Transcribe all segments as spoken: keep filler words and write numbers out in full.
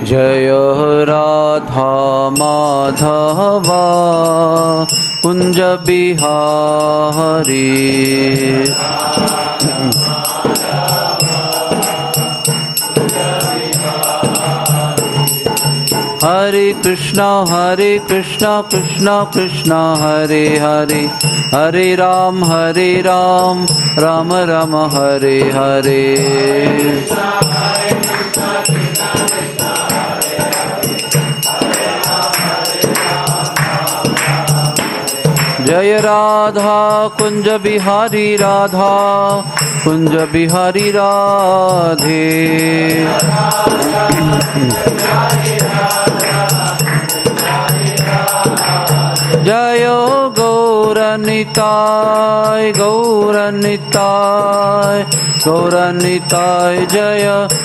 जय राधा माधवा कुंज बिहारी। हरे कृष्णा हरे कृष्णा कृष्णा कृष्णा हरे हरे, हरे राम हरे राम राम राम हरे हरे। जय राधा कुंज बिहारी राधा कुंज बिहारी राधे। जय गौरनिताय गौरनिताय गौरनिताय जय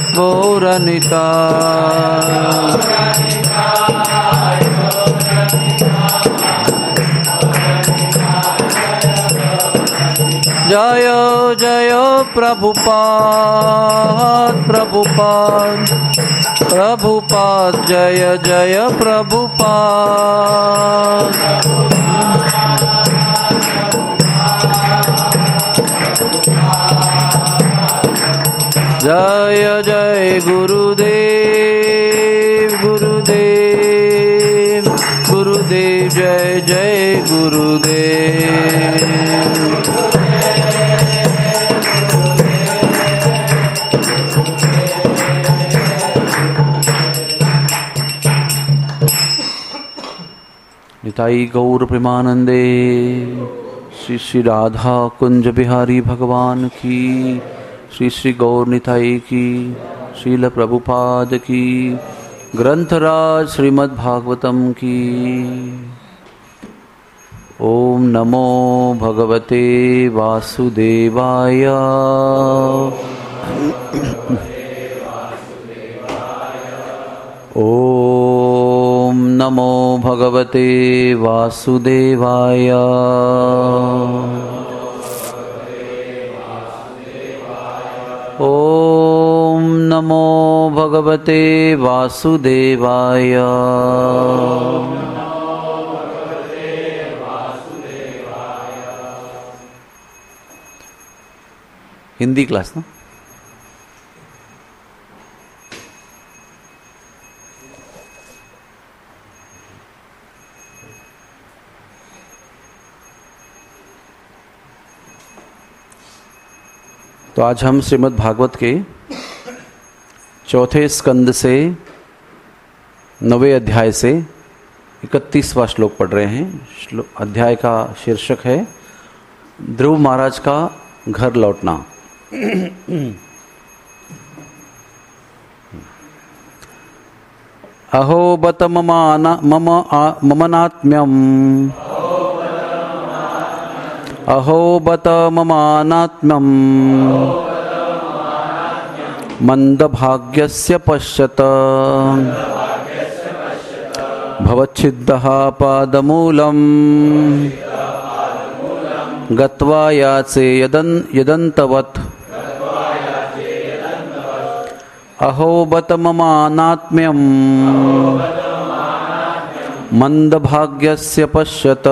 गौरनिताय। जय जय प्रभुपाद प्रभुपाद प्रभुपाद जय जय प्रभुपाद। जय जय गुरुदेव गुरुदेव गुरुदेव जय जय गुरुदेव। निताई गौर प्रेमानंदे। श्री श्री राधा कुंज बिहारी भगवान की, श्री श्री गौर निताई की, श्रील प्रभुपाद की, ग्रंथराज श्रीमद् भागवतम की। ओम नमो भगवते वासुदेवाय। ओम नमो भगवते वासुदेवाय। ओम नमो भगवते वासुदेवाय। हिंदी क्लास ना। तो आज हम श्रीमद् भागवत के चौथे स्कंद से नवे अध्याय से इकतीसवां श्लोक पढ़ रहे हैं। अध्याय का शीर्षक है ध्रुव महाराज का घर लौटना। अहो बत ममाना मम ममनात्म्यम अहो बत ममानात्म्यम मंदभाग्यस्य पश्यत भवच्छिद्दः पादमूलम् गत्वा याचे यदन् यदन्तवत्। अहो बत ममानात्म्यम मंदभाग्यस्य पश्यत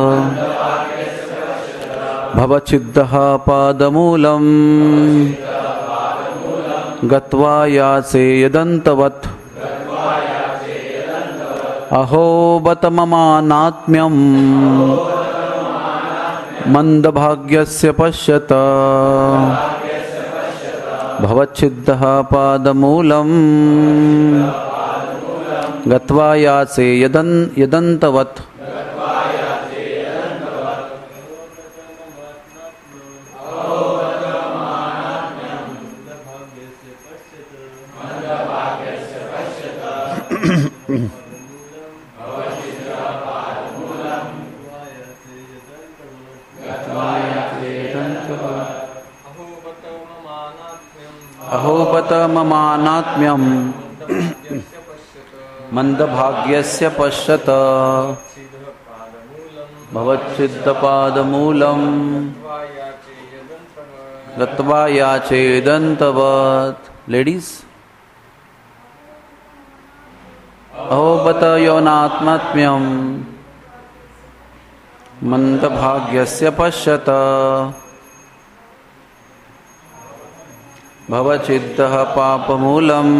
भवच्छिद्दः पादमूलम् गत्वा याचे यदन्तवत्। अहो बत ममानात्म्यम मंदभाग्यस्य पश्यत भवच्छिद्दः पादमूलम् गत्वा याचे यदन् यदन्तवत्। अहो बत ममानात्म्यम मंदभाग्यस्य पश्यत भवच्छिद्दपादमूलम् गत्वा याचेदन्तवत्। लेडीज भवत यौनात्मत्म्यं मंदभाग्यस्य पश्यत भवचिद्दः पापमूलम्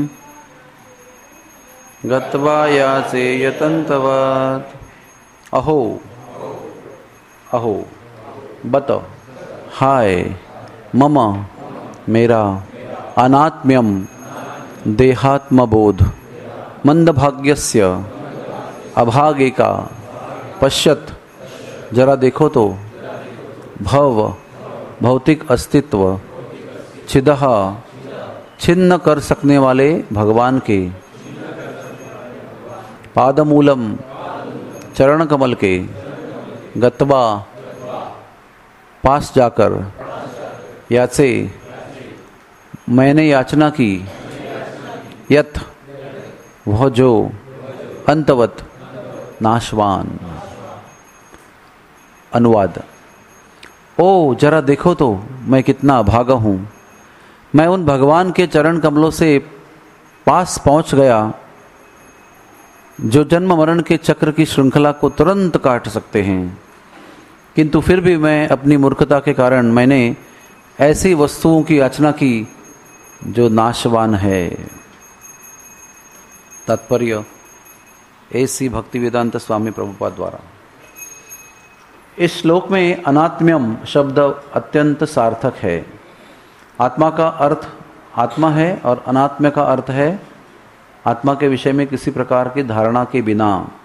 गत्वा यासे यतन्तवत्। अहो अहो बत हाय मम मेरा अनात्म्यम देहात्मबोध मंदभाग्यस्य अभागे का पश्यत जरा देखो तो भव भौतिक अस्तित्व छिदह छिन्न कर सकने वाले भगवान के पादमूलम चरण कमल के गत्वा पास जाकर याचे मैंने याचना की यत वह जो अंतवत नाशवान। अनुवाद। ओ जरा देखो तो मैं कितना अभागा हूँ। मैं उन भगवान के चरण कमलों से पास पहुँच गया जो जन्म मरण के चक्र की श्रृंखला को तुरंत काट सकते हैं, किंतु फिर भी मैं अपनी मूर्खता के कारण मैंने ऐसी वस्तुओं की याचना की जो नाशवान है। तात्पर्य ऐसी भक्तिवेदांत स्वामी प्रभुपाद द्वारा। इस श्लोक में अनात्म्यम शब्द अत्यंत सार्थक है। आत्मा का अर्थ आत्मा है और अनात्म्य का अर्थ है आत्मा के विषय में किसी प्रकार की धारणा के बिना।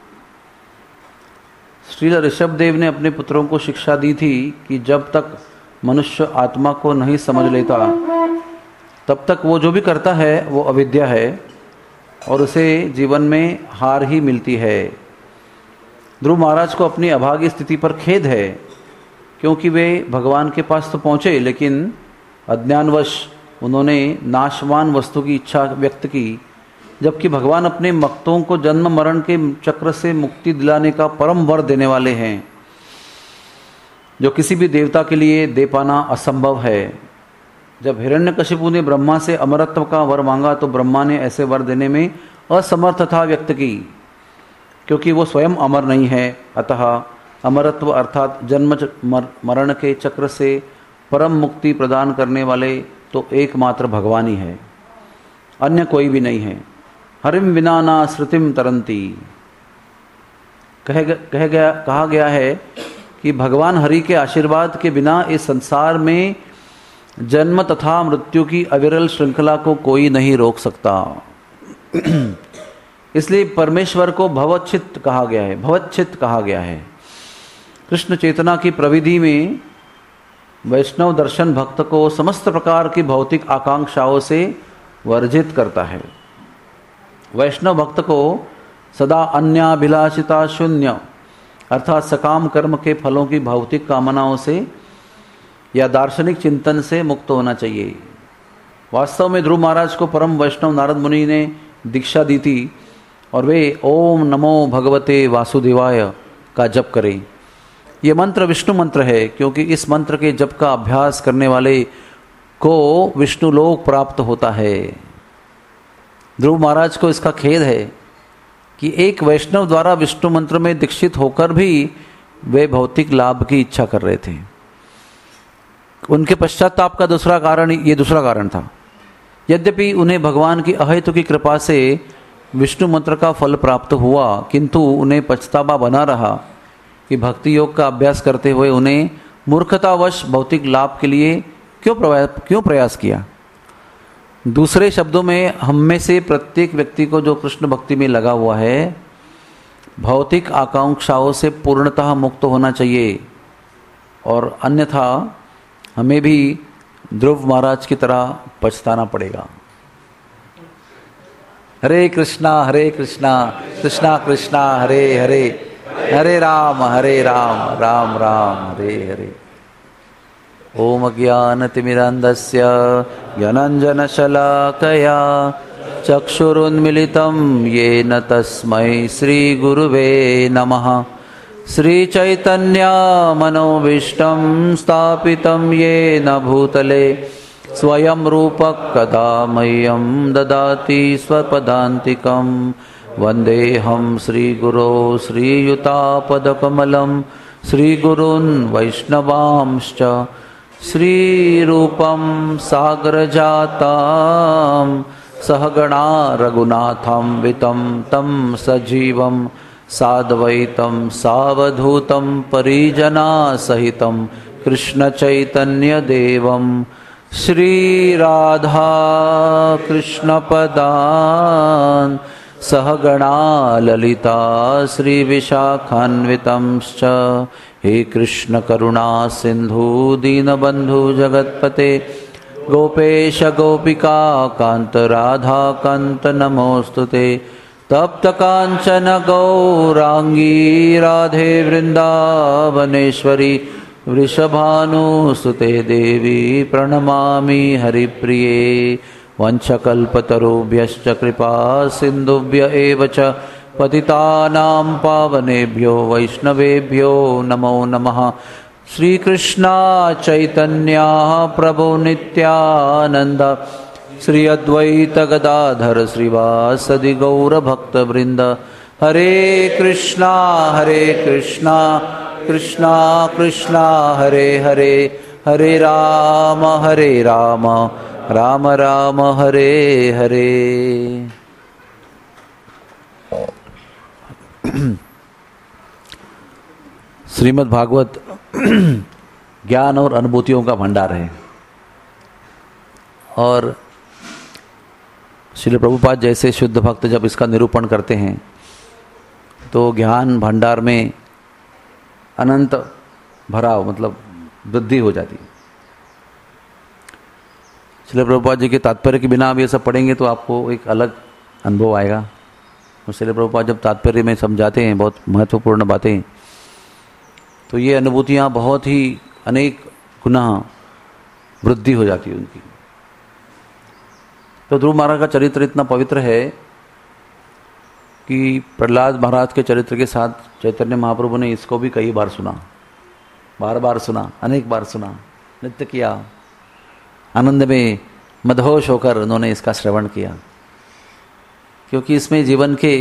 श्रील ऋषभदेव ने अपने पुत्रों को शिक्षा दी थी कि जब तक मनुष्य आत्मा को नहीं समझ लेता तब तक वो जो भी करता है वो अविद्या है और उसे जीवन में हार ही मिलती है। ध्रुव महाराज को अपनी अभागी स्थिति पर खेद है, क्योंकि वे भगवान के पास तो पहुँचे लेकिन अज्ञानवश उन्होंने नाशवान वस्तु की इच्छा व्यक्त की, जबकि भगवान अपने भक्तों को जन्म मरण के चक्र से मुक्ति दिलाने का परम वर देने वाले हैं, जो किसी भी देवता के लिए दे पाना असंभव है। जब हिरण्यकशिपु ने ब्रह्मा से अमरत्व का वर मांगा तो ब्रह्मा ने ऐसे वर देने में असमर्थता व्यक्त की, क्योंकि वो स्वयं अमर नहीं है। अतः अमरत्व अर्थात जन्म मरण के चक्र से परम मुक्ति प्रदान करने वाले तो एकमात्र भगवान ही है, अन्य कोई भी नहीं है। हरिम विना ना श्रुतिम तरंती कह कह गया कहा गया है कि भगवान हरि के आशीर्वाद के बिना इस संसार में जन्म तथा मृत्यु की अविरल श्रृंखला को कोई नहीं रोक सकता। इसलिए परमेश्वर को भवच्छित कहा गया है भवच्छित कहा गया है। कृष्ण चेतना की प्रविधि में वैष्णव दर्शन भक्त को समस्त प्रकार की भौतिक आकांक्षाओं से वर्जित करता है। वैष्णव भक्त को सदा अन्याभिलाषिता शून्य अर्थात सकाम कर्म के फलों की भौतिक कामनाओं से या दार्शनिक चिंतन से मुक्त होना चाहिए। वास्तव में ध्रुव महाराज को परम वैष्णव नारद मुनि ने दीक्षा दी थी और वे ओम नमो भगवते वासुदेवाय का जप करें। ये मंत्र विष्णु मंत्र है, क्योंकि इस मंत्र के जप का अभ्यास करने वाले को विष्णु लोक प्राप्त होता है। ध्रुव महाराज को इसका खेद है कि एक वैष्णव द्वारा विष्णु मंत्र में दीक्षित होकर भी वे भौतिक लाभ की इच्छा कर रहे थे। उनके पश्चाताप का दूसरा कारण ये दूसरा कारण था। यद्यपि उन्हें भगवान की अहेतु की कृपा से विष्णु मंत्र का फल प्राप्त हुआ, किंतु उन्हें पछतावा बना रहा कि भक्ति योग का अभ्यास करते हुए उन्हें मूर्खतावश भौतिक लाभ के लिए क्यों प्रयास क्यों प्रयास किया। दूसरे शब्दों में, हम में से प्रत्येक व्यक्ति को जो कृष्ण भक्ति में लगा हुआ है, भौतिक आकांक्षाओं से पूर्णतः मुक्त होना चाहिए, और अन्यथा हमें भी ध्रुव महाराज की तरह पछताना पड़ेगा। हरे कृष्णा हरे कृष्णा कृष्णा कृष्णा हरे हरे, हरे राम हरे राम राम राम हरे हरे। ओम अज्ञानतिमिरान्धस्य ज्ञानाञ्जनशलाकया चक्षुरुन्मिलितं येन तस्मै श्रीगुरुवे नमः। श्रीचैतन्यमनोभीष्टं स्थापितं येन भूतले स्वयं रूपः कदा मह्यं ददाति स्वपदान्तिकं। वन्देऽहं श्रीगुरो श्रीयुतापदकमलं श्रीगुरून् वैष्णवांश्च श्रीरूपं सागरजातं सहगणा रघुनाथं वितं तं सजीवं साद्वैतं सावधूतं परिजनासहितं कृष्णचैतन्यदेवं श्रीराधा कृष्णपदान् सहगणा ललिता श्रीविशाखान्वितंश्च हे कृष्ण करुणा सिंधु दीनबंधु जगत्पते गोपेश गोपिका कांत राधा कांत नमोस्तुते तप्त कांचन गौरांगी राधे वृंदावनेश्वरी वृषभानुसुते देवी प्रणमामि हरिप्रिये वंशकल्पतरुभ्यश्च कृपा सिन्धुभ्य एव च पतितानां पावनेभ्यो वैष्णवेभ्यो नमो नमः। श्रीकृष्ण चैतन्य प्रभु नित्यानंद श्री अद्वैत गदाधर श्रीवासदि गौरभक्तवृंद हरे कृष्णा हरे कृष्णा कृष्णा कृष्णा हरे हरे हरे राम हरे राम राम राम हरे हरे। श्रीमद् भागवत ज्ञान और अनुभूतियों का भंडार है और श्रील प्रभुपाद जैसे शुद्ध भक्त जब इसका निरूपण करते हैं तो ज्ञान भंडार में अनंत भराव मतलब वृद्धि हो जाती है। श्रील प्रभुपाद जी के तात्पर्य के बिना आप ये सब पढ़ेंगे तो आपको एक अलग अनुभव आएगा। और श्रील प्रभुपाद जब तात्पर्य में समझाते हैं बहुत महत्वपूर्ण बातें तो ये अनुभूतियाँ बहुत ही अनेक गुना वृद्धि हो जाती है उनकी। तो ध्रुव महाराज का चरित्र इतना पवित्र है कि प्रहलाद महाराज के चरित्र के साथ चैतन्य महाप्रभु ने इसको भी कई बार सुना, बार बार सुना, अनेक बार सुना, नृत्य किया, आनंद में मदहोश होकर उन्होंने इसका श्रवण किया, क्योंकि इसमें जीवन के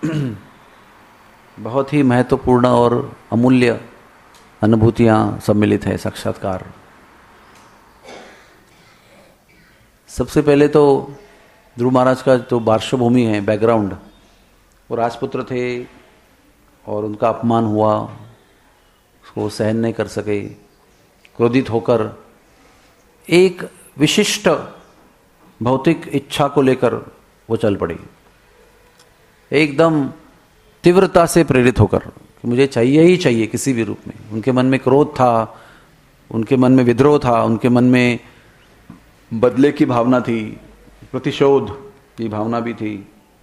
बहुत ही महत्वपूर्ण और अमूल्य अनुभूतियाँ सम्मिलित है। साक्षात्कार सबसे पहले तो ध्रुव महाराज का जो पार्श्वभूमि है, बैकग्राउंड, वो राजपुत्र थे और उनका अपमान हुआ, उसको सहन नहीं कर सके, क्रोधित होकर एक विशिष्ट भौतिक इच्छा को लेकर वो चल पड़े, एकदम तीव्रता से प्रेरित होकर कि मुझे चाहिए ही चाहिए किसी भी रूप में। उनके मन में क्रोध था, उनके मन में विद्रोह था, उनके मन में बदले की भावना थी, प्रतिशोध की भावना भी थी।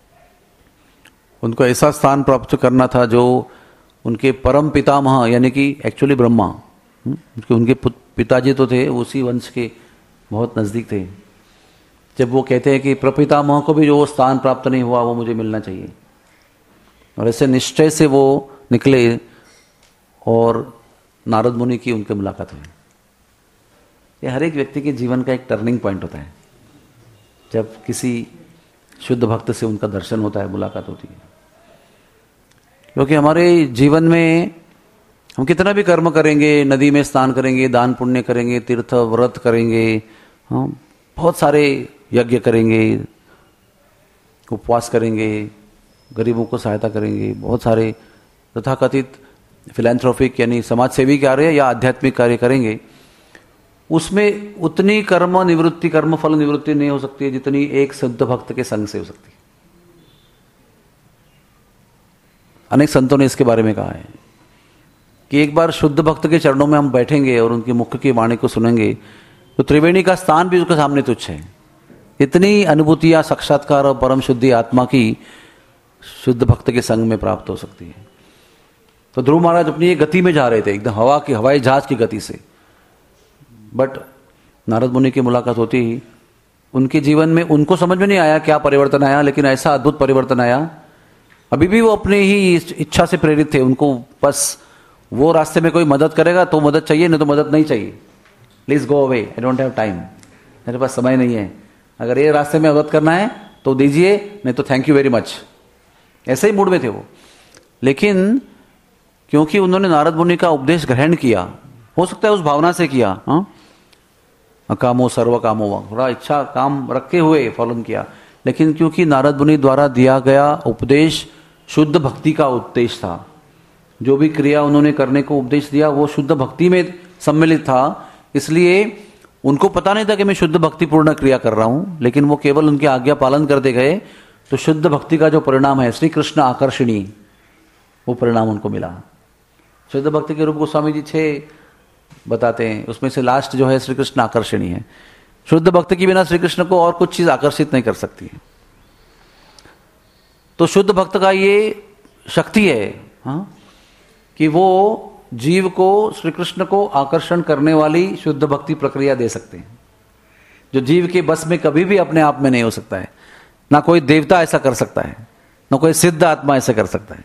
उनको ऐसा स्थान प्राप्त करना था जो उनके परम पितामह यानी कि एक्चुअली ब्रह्मा, उनके पिताजी तो थे उसी वंश के बहुत नज़दीक थे। जब वो कहते हैं कि प्रपितामह को भी जो स्थान प्राप्त नहीं हुआ वो मुझे मिलना चाहिए, और ऐसे निश्चय से वो निकले और नारद मुनि की उनके मुलाकात हुई। ये हर एक व्यक्ति के जीवन का एक टर्निंग पॉइंट होता है जब किसी शुद्ध भक्त से उनका दर्शन होता है, मुलाकात होती है। क्योंकि हमारे जीवन में हम कितना भी कर्म करेंगे, नदी में स्नान करेंगे, दान पुण्य करेंगे, तीर्थ व्रत करेंगे, हम बहुत सारे यज्ञ करेंगे, उपवास करेंगे, गरीबों को सहायता करेंगे, बहुत सारे तथाकथित फिलैंथ्रोपिक यानी समाज सेवी कार्य या आध्यात्मिक कार्य करेंगे, उसमें उतनी कर्म निवृत्ति कर्म फल निवृत्ति नहीं हो सकती है जितनी एक शुद्ध भक्त के संग से हो सकती है। अनेक संतों ने इसके बारे में कहा है कि एक बार शुद्ध भक्त के चरणों में हम बैठेंगे और उनके मुख की वाणी को सुनेंगे तो त्रिवेणी का स्थान भी उसके सामने तुच्छ है। इतनी अनुभूतियां साक्षात्कार और परम शुद्धि आत्मा की शुद्ध भक्त के संग में प्राप्त हो सकती है। तो ध्रुव महाराज अपनी एक गति में जा रहे थे, एकदम हवा की हवाई जहाज की गति से, बट नारद मुनि की मुलाकात होती ही उनके जीवन में उनको समझ में नहीं आया क्या परिवर्तन आया, लेकिन ऐसा अद्भुत परिवर्तन आया। अभी भी वो अपने ही इच्छा से प्रेरित थे, उनको बस वो रास्ते में कोई मदद करेगा तो मदद चाहिए, नहीं तो मदद नहीं चाहिए। Please go away, I don't have time, मेरे पास समय नहीं है। अगर ये रास्ते में मदद करना है तो दीजिए, नहीं तो थैंक यू वेरी मच। ऐसे ही मूड में थे वो। लेकिन क्योंकि उन्होंने नारद मुनि का उपदेश ग्रहण किया, हो सकता है उस भावना से किया, हाँ, अकामो सर्व कामो, थोड़ा इच्छा काम रखे हुए फॉलो किया, लेकिन क्योंकि नारद मुनि द्वारा दिया गया उपदेश शुद्ध भक्ति का उपदेश था, जो भी क्रिया उन्होंने करने को उपदेश दिया वो शुद्ध भक्ति में सम्मिलित था, इसलिए उनको पता नहीं था कि मैं शुद्ध भक्ति पूर्ण क्रिया कर रहा हूं, लेकिन वो केवल उनकी आज्ञा पालन करते गए, तो शुद्ध भक्ति का जो परिणाम है श्री कृष्ण आकर्षणी, वो परिणाम उनको मिला। शुद्ध भक्ति के रूप गोस्वामी जी छह बताते हैं, उसमें से लास्ट जो है श्री कृष्ण आकर्षणी है। शुद्ध भक्ति के बिना श्री कृष्ण को और कुछ चीज आकर्षित नहीं कर सकती है। तो शुद्ध भक्त का ये शक्ति है, हाँ, कि वो जीव को श्री कृष्ण को आकर्षण करने वाली शुद्ध भक्ति प्रक्रिया दे सकते हैं, जो जीव के बस में कभी भी अपने आप में नहीं हो सकता है। ना कोई देवता ऐसा कर सकता है, ना कोई सिद्ध आत्मा ऐसा कर सकता है।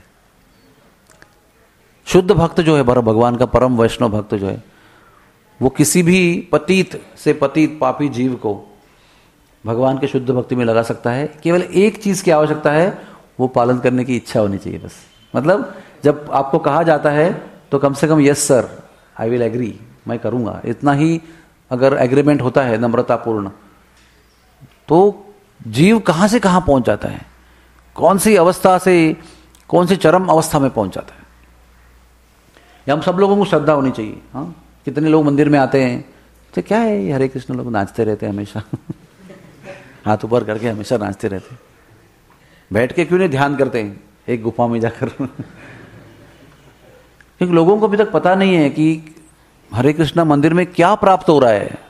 शुद्ध भक्त जो है, भगवान का परम वैष्णव भक्त जो है, वो किसी भी पतित से पतित पापी जीव को भगवान के शुद्ध भक्ति में लगा सकता है। केवल एक चीज की आवश्यकता है, वो पालन करने की इच्छा होनी चाहिए बस। मतलब जब आपको कहा जाता है तो कम से कम yes sir, I will agree, मैं करूंगा, इतना ही अगर एग्रीमेंट होता है नम्रतापूर्ण, तो जीव कहां से कहां पहुंच जाता है, कौन सी अवस्था से कौन सी चरम अवस्था में पहुंच जाता है। ये हम सब लोगों को श्रद्धा होनी चाहिए। हाँ, कितने लोग मंदिर में आते हैं तो क्या है, ये हरे कृष्ण लोग नाचते रहते हैं हमेशा हाथ ऊपर करके हमेशा नाचते रहते हैं, बैठ के क्यों नहीं ध्यान करते हैं एक गुफा में जाकर क्योंकि लोगों को अभी तक पता नहीं है कि हरे कृष्णा मंदिर में क्या प्राप्त हो रहा है।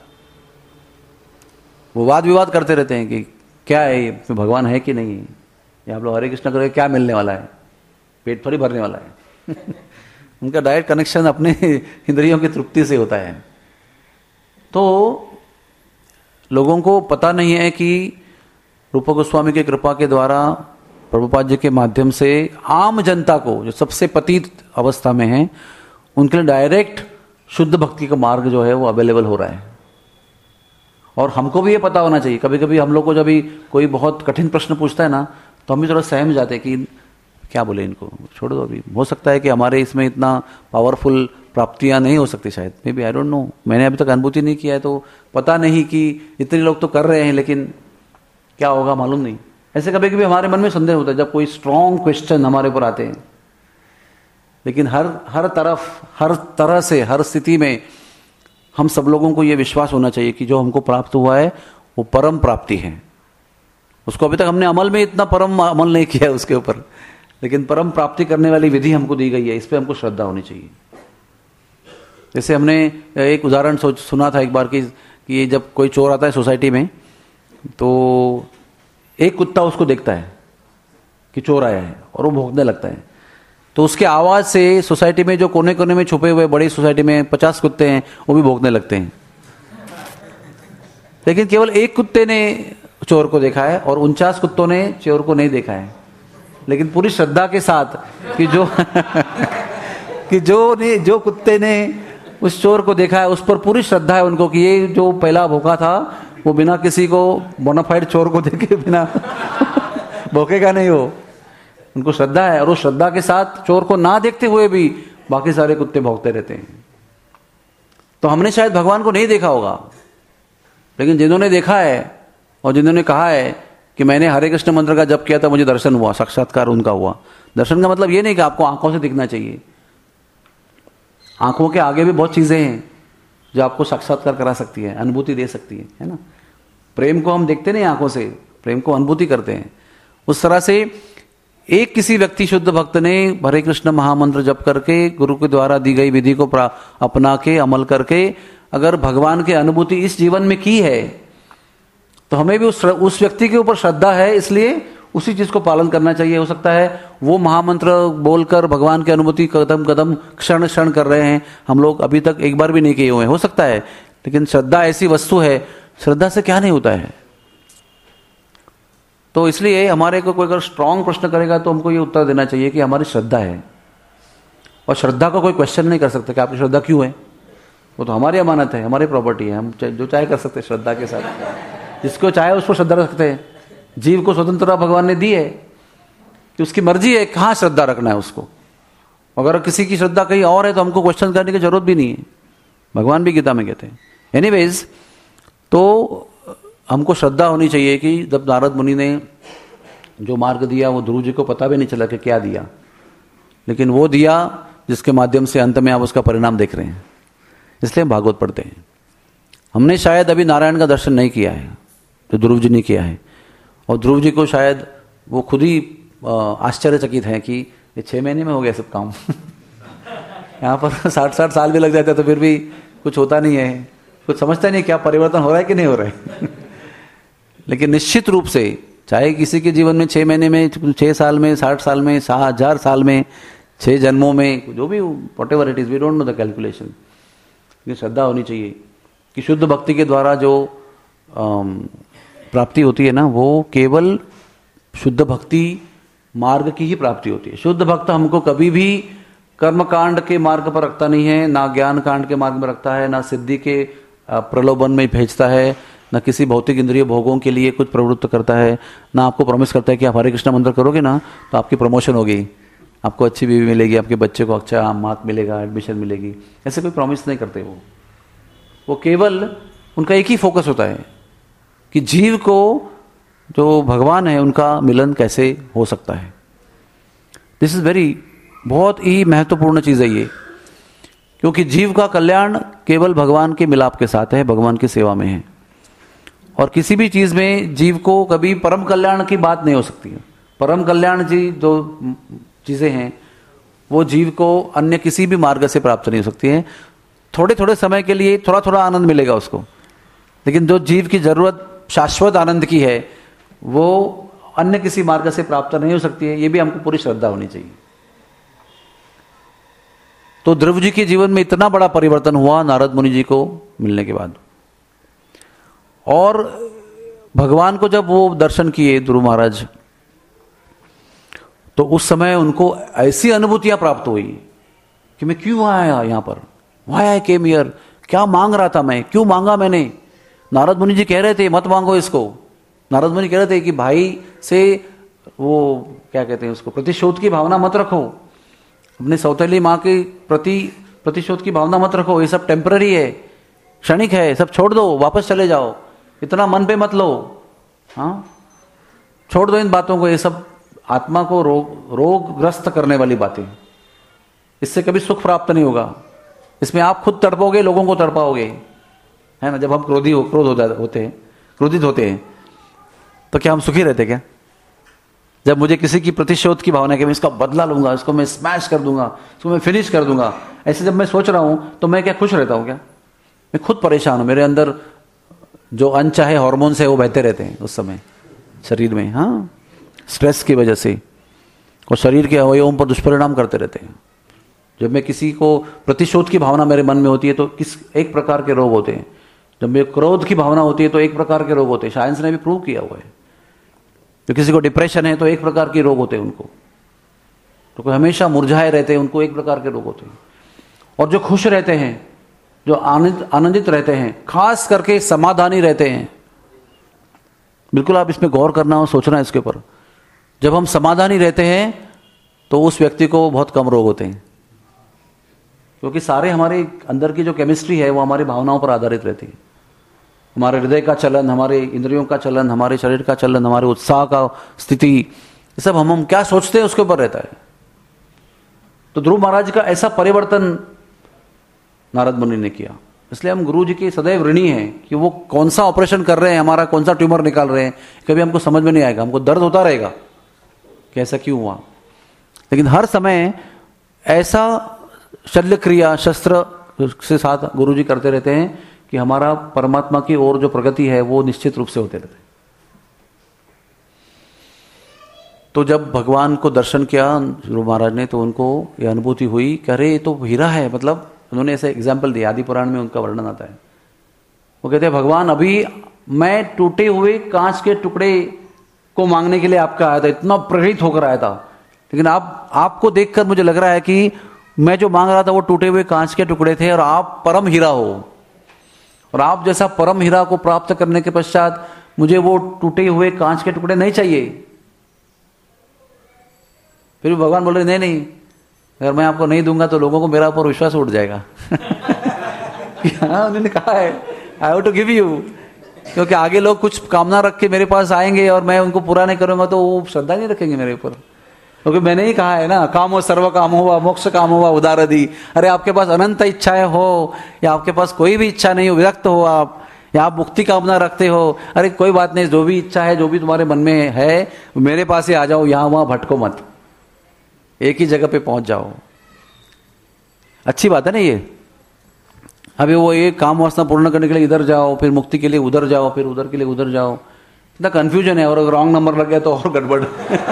वो वाद विवाद करते रहते हैं कि क्या है ये, भगवान है कि नहीं है, या आप लोग हरे कृष्णा करके क्या मिलने वाला है, पेट थोड़ी भरने वाला है उनका डायरेक्ट कनेक्शन अपने इंद्रियों की तृप्ति से होता है। तो लोगों को पता नहीं है कि रूप गोस्वामी की कृपा के द्वारा, प्रभुपाद जी के माध्यम से आम जनता को, जो सबसे पतित अवस्था में है, उनके लिए डायरेक्ट शुद्ध भक्ति का मार्ग जो है वो अवेलेबल हो रहा है। और हमको भी ये पता होना चाहिए। कभी कभी हम लोग को जब भी कोई बहुत कठिन प्रश्न पूछता है ना, तो हम भी थोड़ा सहम जाते हैं कि क्या बोले, इनको छोड़ दो, अभी हो सकता है कि हमारे इसमें इतना पावरफुल प्राप्तियां नहीं हो सकती, शायद maybe, I don't know, मैंने अभी तक अनुभूति नहीं किया है तो पता नहीं कि इतने लोग तो कर रहे हैं, लेकिन क्या होगा मालूम नहीं। ऐसे कभी कभी हमारे मन में संदेह होता है जब कोई स्ट्रॉन्ग क्वेश्चन हमारे ऊपर आते हैं। लेकिन हर हर तरफ, हर तरह से, हर स्थिति में हम सब लोगों को यह विश्वास होना चाहिए कि जो हमको प्राप्त हुआ है वो परम प्राप्ति है। उसको अभी तक हमने अमल में इतना परम अमल नहीं किया है उसके ऊपर, लेकिन परम प्राप्ति करने वाली विधि हमको दी गई है, इस पर हमको श्रद्धा होनी चाहिए। जैसे हमने एक उदाहरण सोच सुना था एक बार कि, कि जब कोई चोर आता है सोसाइटी में, तो एक कुत्ता उसको देखता है कि चोर आया है और वो भौंकने लगता है, तो उसके आवाज से सोसाइटी में जो कोने कोने में छुपे हुए, बड़ी सोसाइटी में पचास कुत्ते हैं, वो भी भौंकने लगते हैं। लेकिन केवल एक कुत्ते ने चोर को देखा है और उनचास कुत्तों ने चोर को नहीं देखा है, लेकिन पूरी श्रद्धा के साथ कि जो कि जो ने जो कुत्ते ने उस चोर को देखा है उस पर पूरी श्रद्धा है उनको कि ये जो पहला भौंका था वो बिना किसी को बोनाफाइड चोर को देखे बिना भौंकेगा नहीं, हो उनको श्रद्धा है। और उस श्रद्धा के साथ चोर को ना देखते हुए भी बाकी सारे कुत्ते भौंकते रहते हैं। तो हमने शायद भगवान को नहीं देखा होगा, लेकिन जिन्होंने देखा है और जिन्होंने कहा है कि मैंने हरे कृष्ण मंत्र का जप किया था, मुझे दर्शन हुआ, साक्षात्कार उनका हुआ। दर्शन का मतलब ये नहीं कि आपको आंखों से दिखना चाहिए, आंखों के आगे भी बहुत चीजें हैं जो आपको साक्षात्कार करा सकती है, अनुभूति दे सकती है, है ना। प्रेम को हम देखते नहीं आंखों से, प्रेम को अनुभूति करते हैं। उस तरह से एक किसी व्यक्ति शुद्ध भक्त ने हरे कृष्ण महामंत्र जप करके, गुरु के द्वारा दी गई विधि को अपना के, अमल करके अगर भगवान की अनुभूति इस जीवन में की है, तो हमें भी उस उस व्यक्ति के ऊपर श्रद्धा है, इसलिए उसी चीज को पालन करना चाहिए। हो सकता है वो महामंत्र बोलकर भगवान की अनुभूति कदम कदम क्षण क्षण कर रहे हैं, हम लोग अभी तक एक बार भी नहीं किए हुए हैं, हो सकता है। लेकिन श्रद्धा ऐसी वस्तु है, श्रद्धा से क्या नहीं होता है। तो इसलिए हमारे को कोई अगर स्ट्रांग प्रश्न करेगा तो हमको ये उत्तर देना चाहिए कि हमारी श्रद्धा है, और श्रद्धा का को कोई क्वेश्चन नहीं कर सकता कि आपकी श्रद्धा क्यों है। वो तो हमारी अमानत है, हमारी प्रॉपर्टी है, हम जो चाहे कर सकते हैं श्रद्धा के साथ, जिसको चाहे उसको श्रद्धा रख सकते हैं। जीव को स्वतंत्रता भगवान ने दी है, कि उसकी मर्जी है कहाँ श्रद्धा रखना है उसको। अगर किसी की श्रद्धा कहीं और है तो हमको क्वेश्चन करने की जरूरत भी नहीं है, भगवान भी गीता में कहते हैं। एनीवेज, तो हमको श्रद्धा होनी चाहिए कि जब नारद मुनि ने जो मार्ग दिया वो ध्रुव जी को पता भी नहीं चला कि क्या दिया, लेकिन वो दिया जिसके माध्यम से अंत में आप उसका परिणाम देख रहे हैं। इसलिए हम भागवत पढ़ते हैं। हमने शायद अभी नारायण का दर्शन नहीं किया है जो ध्रुव जी ने किया है, और ध्रुव जी को शायद वो खुद ही आश्चर्यचकित है कि ये छः महीने में हो गया सब काम यहाँ पर साठ साठ साल भी लग जाते तो फिर भी कुछ होता नहीं है, कुछ समझता नहीं क्या परिवर्तन हो रहा है कि नहीं हो रहा है लेकिन निश्चित रूप से चाहे किसी के जीवन में छः महीने में, छः साल में, साठ साल में, सात हजार साल में, छः जन्मों में, जो भी whatever it is, we don't know the calculation. ये श्रद्धा होनी चाहिए कि शुद्ध भक्ति के द्वारा जो प्राप्ति होती है ना, वो केवल शुद्ध भक्ति मार्ग की ही प्राप्ति होती है। शुद्ध भक्त हमको कभी भी कर्म कांड के मार्ग पर रखता नहीं है, ना ज्ञान कांड के मार्ग में रखता है, ना सिद्धि के प्रलोभन में भेजता है, ना किसी भौतिक इंद्रिय भोगों के लिए कुछ प्रवृत्त करता है, ना आपको प्रॉमिस करता है कि आप हरे कृष्ण मंत्र करोगे ना तो आपकी प्रमोशन होगी, आपको अच्छी बीवी मिलेगी, आपके बच्चे को अच्छा मार्क मिलेगा, एडमिशन मिलेगी। ऐसे कोई प्रॉमिस नहीं करते वो वो केवल उनका एक ही फोकस होता है कि जीव को जो भगवान है उनका मिलन कैसे हो सकता है। दिस इज वेरी, बहुत ही महत्वपूर्ण चीज़ है ये, क्योंकि जीव का कल्याण केवल भगवान के मिलाप के साथ है, भगवान की सेवा में है। और किसी भी चीज़ में जीव को कभी परम कल्याण की बात नहीं हो सकती है। परम कल्याण जी जो चीज़ें हैं वो जीव को अन्य किसी भी मार्ग से प्राप्त नहीं हो सकती है। थोड़े थोड़े समय के लिए थोड़ा थोड़ा आनंद मिलेगा उसको, लेकिन जो जीव की जरूरत शाश्वत आनंद की है वो अन्य किसी मार्ग से प्राप्त नहीं हो सकती है। ये भी हमको पूरी श्रद्धा होनी चाहिए। तो ध्रुव जी के जीवन में इतना बड़ा परिवर्तन हुआ नारद मुनि जी को मिलने के बाद, और भगवान को जब वो दर्शन किए ध्रुव महाराज, तो उस समय उनको ऐसी अनुभूतियां प्राप्त हुई कि मैं क्यों आया यहाँ पर, व्हाई आई केम हियर, क्या मांग रहा था मैं, क्यों मांगा मैंने। नारद मुनि जी कह रहे थे मत मांगो इसको। नारद मुनि कह रहे थे कि भाई से वो क्या कहते हैं उसको, प्रतिशोध की भावना मत रखो, अपने सौतेली माँ के प्रति प्रतिशोध की भावना मत रखो, ये सब टेम्पररी है, क्षणिक है, सब छोड़ दो, वापस चले जाओ, इतना मन पे मत लो, हाँ छोड़ दो इन बातों को, ये सब आत्मा को रोग रोगग्रस्त करने वाली बातें, इससे कभी सुख प्राप्त नहीं होगा। इसमें आप खुद तड़पोगे, लोगों को तड़पाओगे, है ना। जब हम क्रोधी हो क्रोध हो जाते होते हैं, क्रोधित होते हैं, तो क्या हम सुखी रहते क्या? जब मुझे किसी की प्रतिशोध की भावना है कि मैं इसका बदला लूंगा, इसको मैं स्मैश कर दूंगा, इसको मैं फिनिश कर दूंगा, ऐसे जब मैं सोच रहा हूं तो मैं क्या खुश रहता हूं क्या? मैं खुद परेशान हूं। मेरे अंदर जो अनचाहे हार्मोन्स है वो बहते रहते हैं उस समय शरीर में, हाँ स्ट्रेस की वजह से, और शरीर के अवयवों पर दुष्परिणाम करते रहते हैं। जब मैं किसी को प्रतिशोध की भावना मेरे मन में होती है तो किस एक प्रकार के रोग होते हैं, जब मेरे क्रोध की भावना होती है तो एक प्रकार के रोग होते हैं, साइंस ने भी प्रूव किया हुआ है। तो किसी को डिप्रेशन है तो एक प्रकार के रोग होते हैं उनको, तो कोई हमेशा मुरझाए रहते हैं उनको एक प्रकार के रोग होते हैं। और जो खुश रहते हैं, जो आनंद आनंदित रहते हैं, खास करके समाधानी रहते हैं, बिल्कुल आप इसमें गौर करना और सोचना है इसके ऊपर। जब हम समाधानी रहते हैं तो उस व्यक्ति को बहुत कम रोग होते हैं, क्योंकि सारे हमारे अंदर की जो केमिस्ट्री है वो हमारी भावनाओं पर आधारित रहती है। हमारे हृदय का चलन, हमारे इंद्रियों का चलन, हमारे शरीर का चलन, हमारे उत्साह का स्थिति, ये सब हम हम क्या सोचते हैं उसके ऊपर रहता है। तो ध्रुव महाराज का ऐसा परिवर्तन नारद मुनि ने किया। इसलिए हम गुरु जी के सदैव ऋणी हैं कि वो कौन सा ऑपरेशन कर रहे हैं, हमारा कौन सा ट्यूमर निकाल रहे हैं, कभी हमको समझ में नहीं आएगा, हमको दर्द होता रहेगा कि ऐसा क्यों हुआ। लेकिन हर समय ऐसा शल्य क्रिया शस्त्र के साथ गुरु जी करते रहते हैं कि हमारा परमात्मा की ओर जो प्रगति है वो निश्चित रूप से होते रहते हैं। तो जब भगवान को दर्शन किया ध्रुव महाराज ने तो उनको ये अनुभूति हुई कि अरे ये तो हीरा है। मतलब उन्होंने ऐसे एग्जाम्पल दिया, आदि पुराण में उनका वर्णन आता है। वो कहते हैं भगवान अभी मैं टूटे हुए कांच के टुकड़े को मांगने के लिए आपका आया था, इतना प्रेरित होकर आया था, लेकिन आप आपको देखकर मुझे लग रहा है कि मैं जो मांग रहा था वो टूटे हुए कांच के टुकड़े थे और आप परम हीरा हो, और आप जैसा परम हीरा को प्राप्त करने के पश्चात मुझे वो टूटे हुए कांच के टुकड़े नहीं चाहिए। फिर भी भगवान बोल रहे नहीं नहीं, अगर मैं आपको नहीं दूंगा तो लोगों को मेरा ऊपर विश्वास उठ जाएगा। हाँ, उन्होंने कहा है I have to give you, क्योंकि आगे लोग कुछ कामना रख के मेरे पास आएंगे और मैं उनको पूरा नहीं करूंगा तो वो श्रद्धा नहीं रखेंगे मेरे ऊपर, क्योंकि मैंने ही कहा है ना, काम हो सर्व काम हुआ, मोक्ष काम हुआ उदार दी। अरे आपके पास अनंत इच्छाएं हो या आपके पास कोई भी इच्छा नहीं हो, विरक्त हो आप, या आप मुक्ति कामना रखते हो, अरे कोई बात नहीं, जो भी इच्छा है, जो भी तुम्हारे मन में है, मेरे पास ही आ जाओ, यहां वहां भटको मत, एक ही जगह पे पहुंच जाओ। अच्छी बात है ना ये। अभी वो एक काम वासना पूर्ण करने के लिए इधर जाओ, फिर मुक्ति के लिए उधर जाओ, फिर उधर के लिए उधर जाओ, इतना कंफ्यूजन है। और अगर रॉन्ग नंबर लग गया तो और गड़बड़।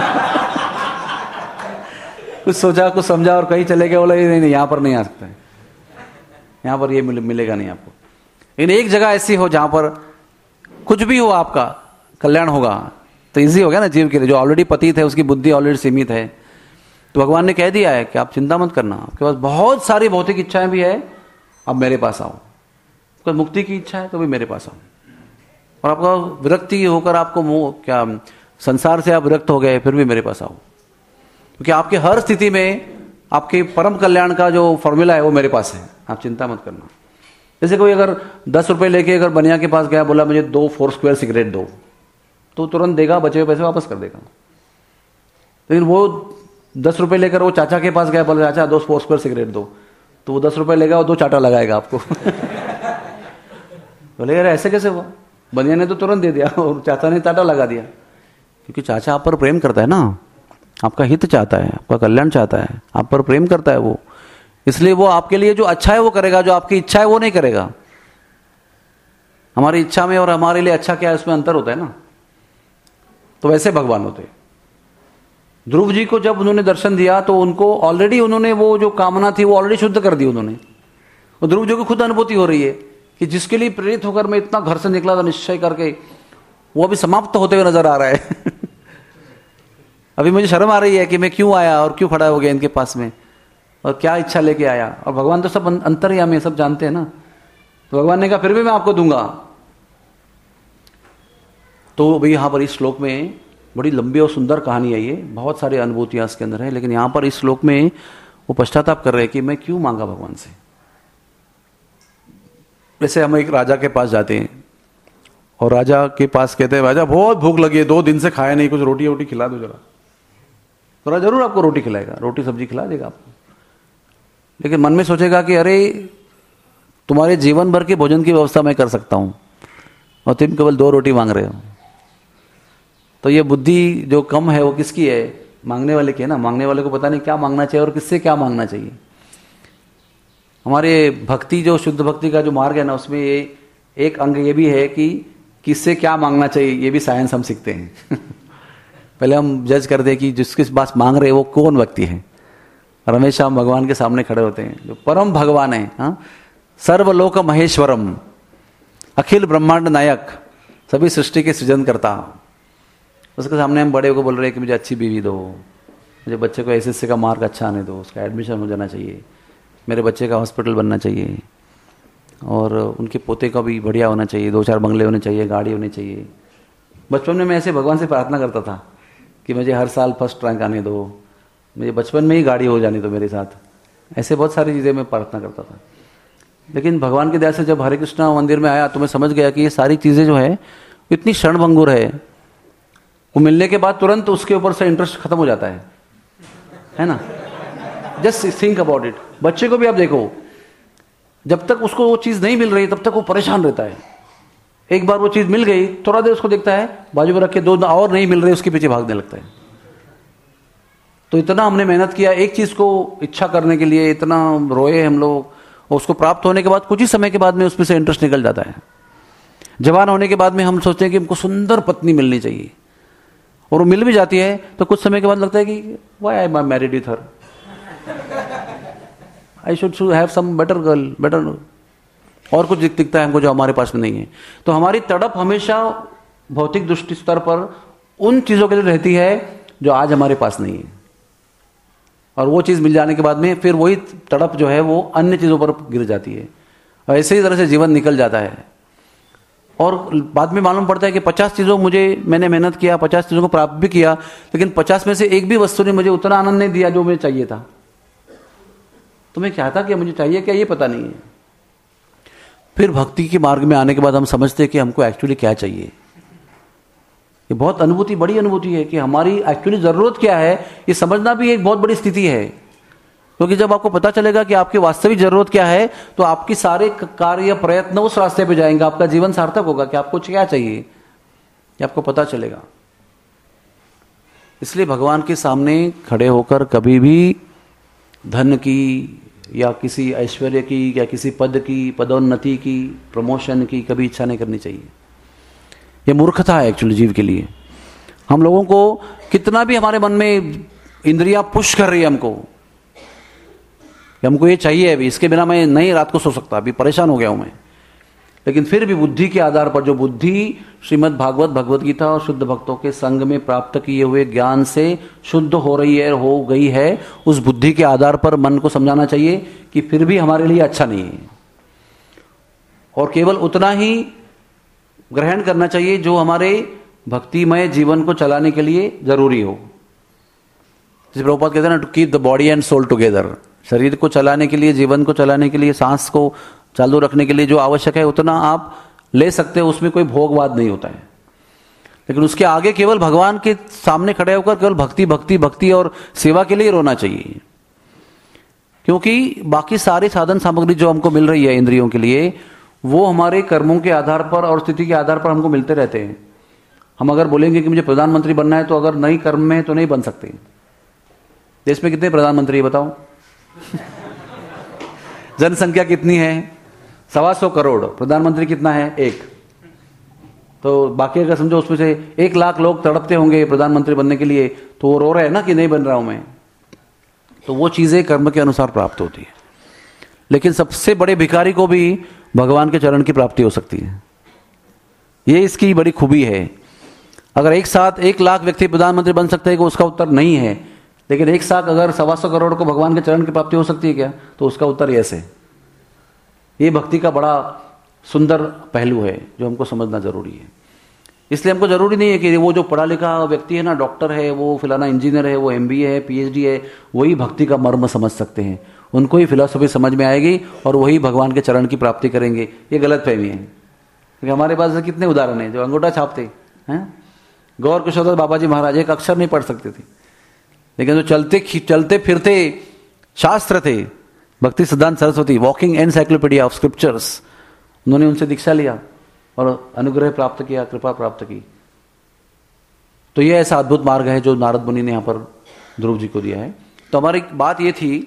कुछ सोचा कुछ समझा और कहीं चले गए, बोला नहीं नहीं यहाँ पर नहीं आ सकता है, यहाँ पर ये मिले, मिलेगा नहीं आपको। लेकिन एक जगह ऐसी हो जहां पर कुछ भी हो आपका कल्याण होगा, तो इजी हो गया ना जीव के लिए। जो ऑलरेडी पतित है, उसकी बुद्धि ऑलरेडी सीमित है, तो भगवान ने कह दिया है कि आप चिंता मत करना, आपके पास बहुत सारी भौतिक इच्छाएं भी है, अब मेरे पास आओ। कोई मुक्ति की इच्छा है तो भी मेरे पास आओ। और आपका विरक्ति होकर आपको मोह क्या संसार से आप विरक्त हो गए, फिर भी मेरे पास आओ, क्योंकि आपके हर स्थिति में आपके परम कल्याण का जो फॉर्मूला है वो मेरे पास है, आप चिंता मत करना। जैसे कोई अगर दस रुपए लेके अगर बनिया के पास गया, बोला मुझे दो फोर स्क्वायर सिगरेट दो, तो तुरंत देगा, बचे हुए पैसे वापस कर देगा। लेकिन वो दस रुपए लेकर वो चाचा के पास गया, बोला चाचा दो फोर स्क्वायर सिगरेट दो, तो वो दस रुपए लेगा और दो चाटा लगाएगा आपको। बोले यार ऐसे कैसे हुआ, बनिया ने तो तुरंत दे दिया और चाचा ने चाटा लगा दिया। क्योंकि चाचा आप पर प्रेम करता है ना, आपका हित चाहता है, आपका कल्याण चाहता है, आप पर प्रेम करता है वो, इसलिए वो आपके लिए जो अच्छा है वो करेगा, जो आपकी इच्छा है वो नहीं करेगा। हमारी इच्छा में और हमारे लिए अच्छा क्या है उसमें अंतर होता है ना। तो वैसे भगवान होते। ध्रुव जी को जब उन्होंने दर्शन दिया तो उनको ऑलरेडी उन्होंने वो जो कामना थी वो ऑलरेडी शुद्ध कर दी उन्होंने। और ध्रुव जी को खुद अनुभूति हो रही है कि जिसके लिए प्रेरित होकर मैं इतना घर से निकला था निश्चय करके, वो अभी समाप्त होते हुए नजर आ रहा है। अभी मुझे शर्म आ रही है कि मैं क्यों आया और क्यों खड़ा हो गया इनके पास में, और क्या इच्छा लेके आया। और भगवान तो सब अंतर्यामी सब जानते हैं ना। तो भगवान ने कहा फिर भी मैं आपको दूंगा। तो भाई यहां पर इस श्लोक में बड़ी लंबी और सुंदर कहानी है, ये बहुत सारी अनुभूतियां इसके अंदर है। लेकिन यहां पर इस श्लोक में वो पश्चाताप कर रहे हैं कि मैं क्यों मांगा भगवान से। जैसे हम एक राजा के पास जाते हैं और राजा के पास कहते हैं राजा बहुत भूख लगी है, दो दिन से खाया नहीं, कुछ रोटी वोटी खिला दो जरा। तो राजा जरूर आपको रोटी खिलाएगा, रोटी सब्जी खिला देगा आपको। लेकिन मन में सोचेगा कि अरे तुम्हारे जीवन भर के भोजन की व्यवस्था मैं कर सकता हूं और तुम केवल दो रोटी मांग रहे हो। तो ये बुद्धि जो कम है वो किसकी है, मांगने वाले की है ना। मांगने वाले को पता नहीं क्या मांगना चाहिए और किससे क्या मांगना चाहिए। हमारे भक्ति जो शुद्ध भक्ति का जो मार्ग है ना, उसमें ये एक अंग ये भी है कि किससे क्या मांगना चाहिए, ये भी साइंस हम सीखते हैं। पहले हम जज करते हैं कि जिसके पास मांग रहे वो कौन व्यक्ति है, और हमेशा हम भगवान के सामने खड़े होते हैं जो परम भगवान है। हाँ, सर्वलोक महेश्वरम, अखिल ब्रह्मांड नायक, सभी सृष्टि के सृजन करता। उसके सामने हम बड़े को बोल रहे हैं कि मुझे अच्छी बीवी दो, मुझे बच्चे को एस एस सी का मार्क अच्छा आने दो, उसका एडमिशन हो जाना चाहिए, मेरे बच्चे का हॉस्पिटल बनना चाहिए, और उनके पोते का भी बढ़िया होना चाहिए, दो चार बंगले होने चाहिए, गाड़ी होनी चाहिए। बचपन में मैं ऐसे भगवान से प्रार्थना करता था कि मुझे हर साल फर्स्ट रैंक आने दो, मुझे बचपन में ही गाड़ी हो जानी दो मेरे साथ। ऐसे बहुत सारी चीज़ें मैं प्रार्थना करता था। लेकिन भगवान की दया से जब हरे कृष्णा मंदिर में आया तो मैं समझ गया कि ये सारी चीज़ें जो है इतनी क्षणभंगुर है। वो मिलने के बाद तुरंत उसके ऊपर से इंटरेस्ट खत्म हो जाता है, है ना। Just think about it. बच्चे को भी आप देखो, जब तक उसको वो चीज़ नहीं मिल रही तब तक वो परेशान रहता है। एक बार वो चीज़ मिल गई, थोड़ा देर उसको देखता है, बाजू में रख के दो और नहीं मिल रही, उसके पीछे भागने लगता है। तो इतना हमने मेहनत किया एक चीज को इच्छा करने के लिए, इतना रोए हम लोग, और उसको प्राप्त होने के बाद कुछ ही समय के बाद में उसमें से इंटरेस्ट निकल जाता है। जवान होने के बाद में हम सोचते हैं कि हमको सुंदर पत्नी मिलनी चाहिए, और वो मिल भी जाती है तो कुछ समय के बाद लगता है कि why I am married with her, I should have some better girl, better, और कुछ दिखता है हमको जो हमारे पास में नहीं है। तो हमारी तड़प हमेशा भौतिक दृष्टि स्तर पर उन चीजों के लिए रहती है जो आज हमारे पास नहीं है, और वो चीज मिल जाने के बाद में फिर वही तड़प जो है वो अन्य चीजों पर गिर जाती है, और ऐसे ही तरह से जीवन निकल जाता है। और बाद में मालूम पड़ता है कि पचास चीज़ों मुझे मैंने मेहनत किया, पचास चीज़ों को प्राप्त भी किया, लेकिन पचास में से एक भी वस्तु ने मुझे उतना आनंद नहीं दिया जो मुझे चाहिए था। तुम्हें क्या था कि मुझे चाहिए क्या, ये पता नहीं है। फिर भक्ति के मार्ग में आने के बाद हम समझते हैं कि हमको एक्चुअली क्या चाहिए। ये बहुत अनुभूति, बड़ी अनुभूति है कि हमारी एक्चुअली जरूरत क्या है, ये समझना भी एक बहुत बड़ी स्थिति है। क्योंकि जब आपको पता चलेगा कि आपकी वास्तविक जरूरत क्या है, तो आपकी सारे कार्य प्रयत्न उस रास्ते पे जाएंगे, आपका जीवन सार्थक होगा कि आपको क्या चाहिए, ये आपको पता चलेगा। इसलिए भगवान के सामने खड़े होकर कभी भी धन की या किसी ऐश्वर्य की या किसी पद की, पदोन्नति की, प्रमोशन की कभी इच्छा नहीं करनी चाहिए। ये मूर्खता है एक्चुअली जीव के लिए। हम लोगों को कितना भी हमारे मन में इंद्रियां पुश कर रही है हमको, हमको ये चाहिए, अभी इसके बिना मैं नहीं रात को सो सकता, अभी परेशान हो गया हूं मैं, लेकिन फिर भी बुद्धि के आधार पर, जो बुद्धि श्रीमद् भागवत, भगवत गीता और शुद्ध भक्तों के संग में प्राप्त किए हुए ज्ञान से शुद्ध हो रही है, हो गई है, उस बुद्धि के आधार पर मन को समझाना चाहिए कि फिर भी हमारे लिए अच्छा नहीं है, और केवल उतना ही ग्रहण करना चाहिए जो हमारे भक्तिमय जीवन को चलाने के लिए जरूरी हो। जैसे प्रभुपाद कहते हैं ना, to keep the body and soul together. शरीर को चलाने के लिए, जीवन को चलाने के लिए, सांस को चालू रखने के लिए जो आवश्यक है उतना आप ले सकते हो, उसमें कोई भोगवाद नहीं होता है। लेकिन उसके आगे केवल भगवान के सामने खड़े होकर केवल भक्ति भक्ति भक्ति और सेवा के लिए रोना चाहिए। क्योंकि बाकी सारी साधन सामग्री जो हमको मिल रही है इंद्रियों के लिए, वो हमारे कर्मों के आधार पर और स्थिति के आधार पर हमको मिलते रहते हैं। हम अगर बोलेंगे कि मुझे प्रधानमंत्री बनना है, तो अगर नई कर्म में तो नहीं बन सकते। देश में कितने प्रधानमंत्री बताओ? जनसंख्या कितनी है? सवा सौ करोड़। प्रधानमंत्री कितना है? एक। तो बाकी अगर समझो उसमें से एक लाख लोग तड़पते होंगे प्रधानमंत्री बनने के लिए, तो वो रो रहे हैं ना कि नहीं बन रहा हूं मैं। तो वो चीजें कर्म के अनुसार प्राप्त होती है। लेकिन सबसे बड़े भिखारी को भी भगवान के चरण की प्राप्ति हो सकती है। ये इसकी बड़ी खूबी है। अगर एक साथ एक लाख व्यक्ति प्रधानमंत्री बन सकते हैं, कि उसका उत्तर नहीं है, लेकिन एक साथ अगर सवा सौ करोड़ को भगवान के चरण की प्राप्ति हो सकती है क्या, तो उसका उत्तर यस है। ये भक्ति का बड़ा सुंदर पहलू है जो हमको समझना जरूरी है। इसलिए हमको जरूरी नहीं है कि वो जो पढ़ा लिखा व्यक्ति है ना, डॉक्टर है, वो फलाना इंजीनियर है, वो एमबीए है, पीएचडी है, वही भक्ति का मर्म समझ सकते हैं। उनको ही फिलॉसफी समझ में आएगी और वही भगवान के चरण की प्राप्ति करेंगे। ये गलत फहमी है। क्योंकि हमारे पास कितने उदाहरण हैं जो अंगूठा छापते हैं। गौर किशोर बाबा जी महाराज एक अक्षर नहीं पढ़ सकते थे, लेकिन जो चलते चलते फिरते शास्त्र थे, Bhakti Siddhanta Saraswati, walking encyclopedia of scriptures, उन्होंने उनसे दीक्षा लिया और अनुग्रह प्राप्त किया, कृपा प्राप्त की। तो ये ऐसा अद्भुत मार्ग है जो नारद मुनि ने यहां पर ध्रुव जी को दिया है। तो हमारी बात ये थी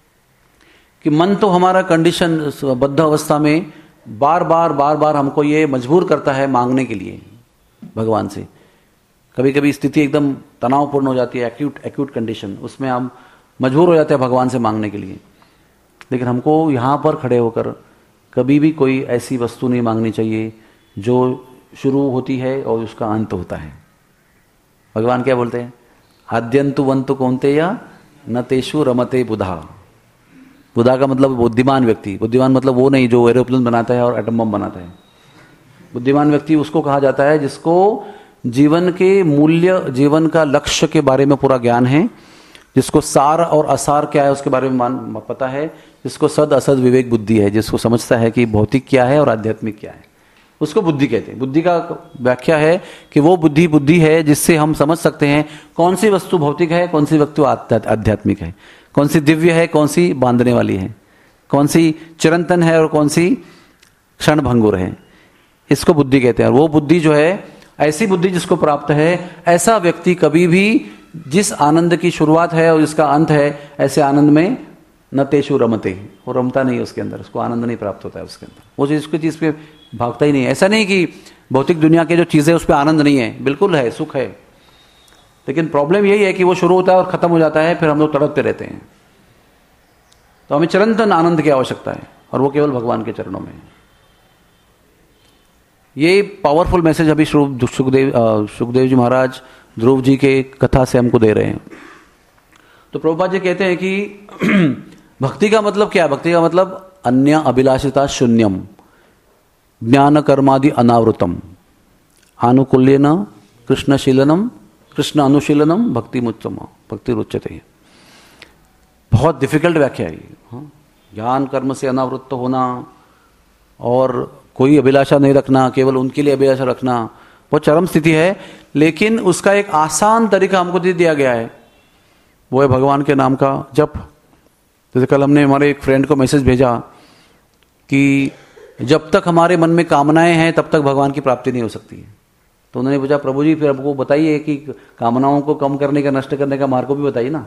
कि मन तो हमारा कंडीशन बद्ध अवस्था में बार बार बार बार हमको ये मजबूर करता है मांगने के लिए भगवान से। कभी कभी स्थिति एकदम तनावपूर्ण हो जाती है, एक्यूट एक्यूट कंडीशन, उसमें हम मजबूर हो जाते हैं भगवान से मांगने के लिए। लेकिन हमको यहाँ पर खड़े होकर कभी भी कोई ऐसी वस्तु नहीं मांगनी चाहिए जो शुरू होती है और उसका अंत होता है। भगवान क्या बोलते हैं? आद्यंतु वंतु कौन्तेय न तेषु रमते बुधा। बुधा का मतलब बुद्धिमान व्यक्ति। बुद्धिमान मतलब वो नहीं जो एरोप्लेन बनाता है और एटम बम बनाता है। बुद्धिमान व्यक्ति उसको कहा जाता है जिसको जीवन के मूल्य, जीवन का लक्ष्य के बारे में पूरा ज्ञान है, जिसको सार और असार क्या है उसके बारे में मान पता है, जिसको सद असद विवेक बुद्धि है, जिसको समझता है कि भौतिक क्या है और आध्यात्मिक क्या है, उसको बुद्धि कहते हैं। बुद्धि का व्याख्या है कि वो बुद्धि बुद्धि है जिससे हम समझ सकते हैं कौन सी वस्तु भौतिक है, कौन सी वस्तु आध्यात्मिक है, कौन सी दिव्य है, कौन सी बांधने वाली है, कौन सी चिरंतन है और कौन सी क्षण भंगुर है। इसको बुद्धि कहते हैं। और वो बुद्धि जो है, ऐसी बुद्धि जिसको प्राप्त है, ऐसा व्यक्ति कभी भी जिस आनंद की शुरुआत है और जिसका अंत है, ऐसे आनंद में न तेषु रमते, वो रमता नहीं उसके अंदर, उसको आनंद नहीं प्राप्त होता है उसके अंदर, वो चीज उसकी चीज पे भागता ही नहीं है। ऐसा नहीं कि भौतिक दुनिया के जो चीजें उस पर आनंद नहीं है, बिल्कुल है, सुख है, लेकिन प्रॉब्लम यही है कि वो शुरू होता है और खत्म हो जाता है, फिर हम लोग तड़पते रहते हैं। तो हमें चिरंतन आनंद की आवश्यकता है और वो केवल भगवान के चरणों में है। ये पावरफुल मैसेज अभी सुखदेव सुखदेव जी महाराज ध्रुव जी के कथा से हमको दे रहे हैं। तो प्रभुपाद जी कहते हैं कि भक्ति का मतलब क्या है? भक्ति का मतलब अन्य अभिलाषिता शून्यम, ज्ञान कर्मादि अनावृतम आनुकूल्यन कृष्णशीलनम कृष्ण अनुशीलनम भक्ति मुच्चम भक्ति रुच्यते। बहुत डिफिकल्ट व्याख्या है ये। ज्ञान कर्म से अनावृत्त होना और कोई अभिलाषा नहीं रखना, केवल उनके लिए अभिलाषा रखना, वो चरम स्थिति है। लेकिन उसका एक आसान तरीका हमको दे दिया गया है, वो है भगवान के नाम का जप। जैसे कल हमने हमारे एक फ्रेंड को मैसेज भेजा कि जब तक हमारे मन में कामनाएं हैं तब तक भगवान की प्राप्ति नहीं हो सकती है। तो उन्होंने पूछा, प्रभु जी फिर हमको बताइए कि कामनाओं को कम करने का, नष्ट करने का मार्ग को भी बताइए ना।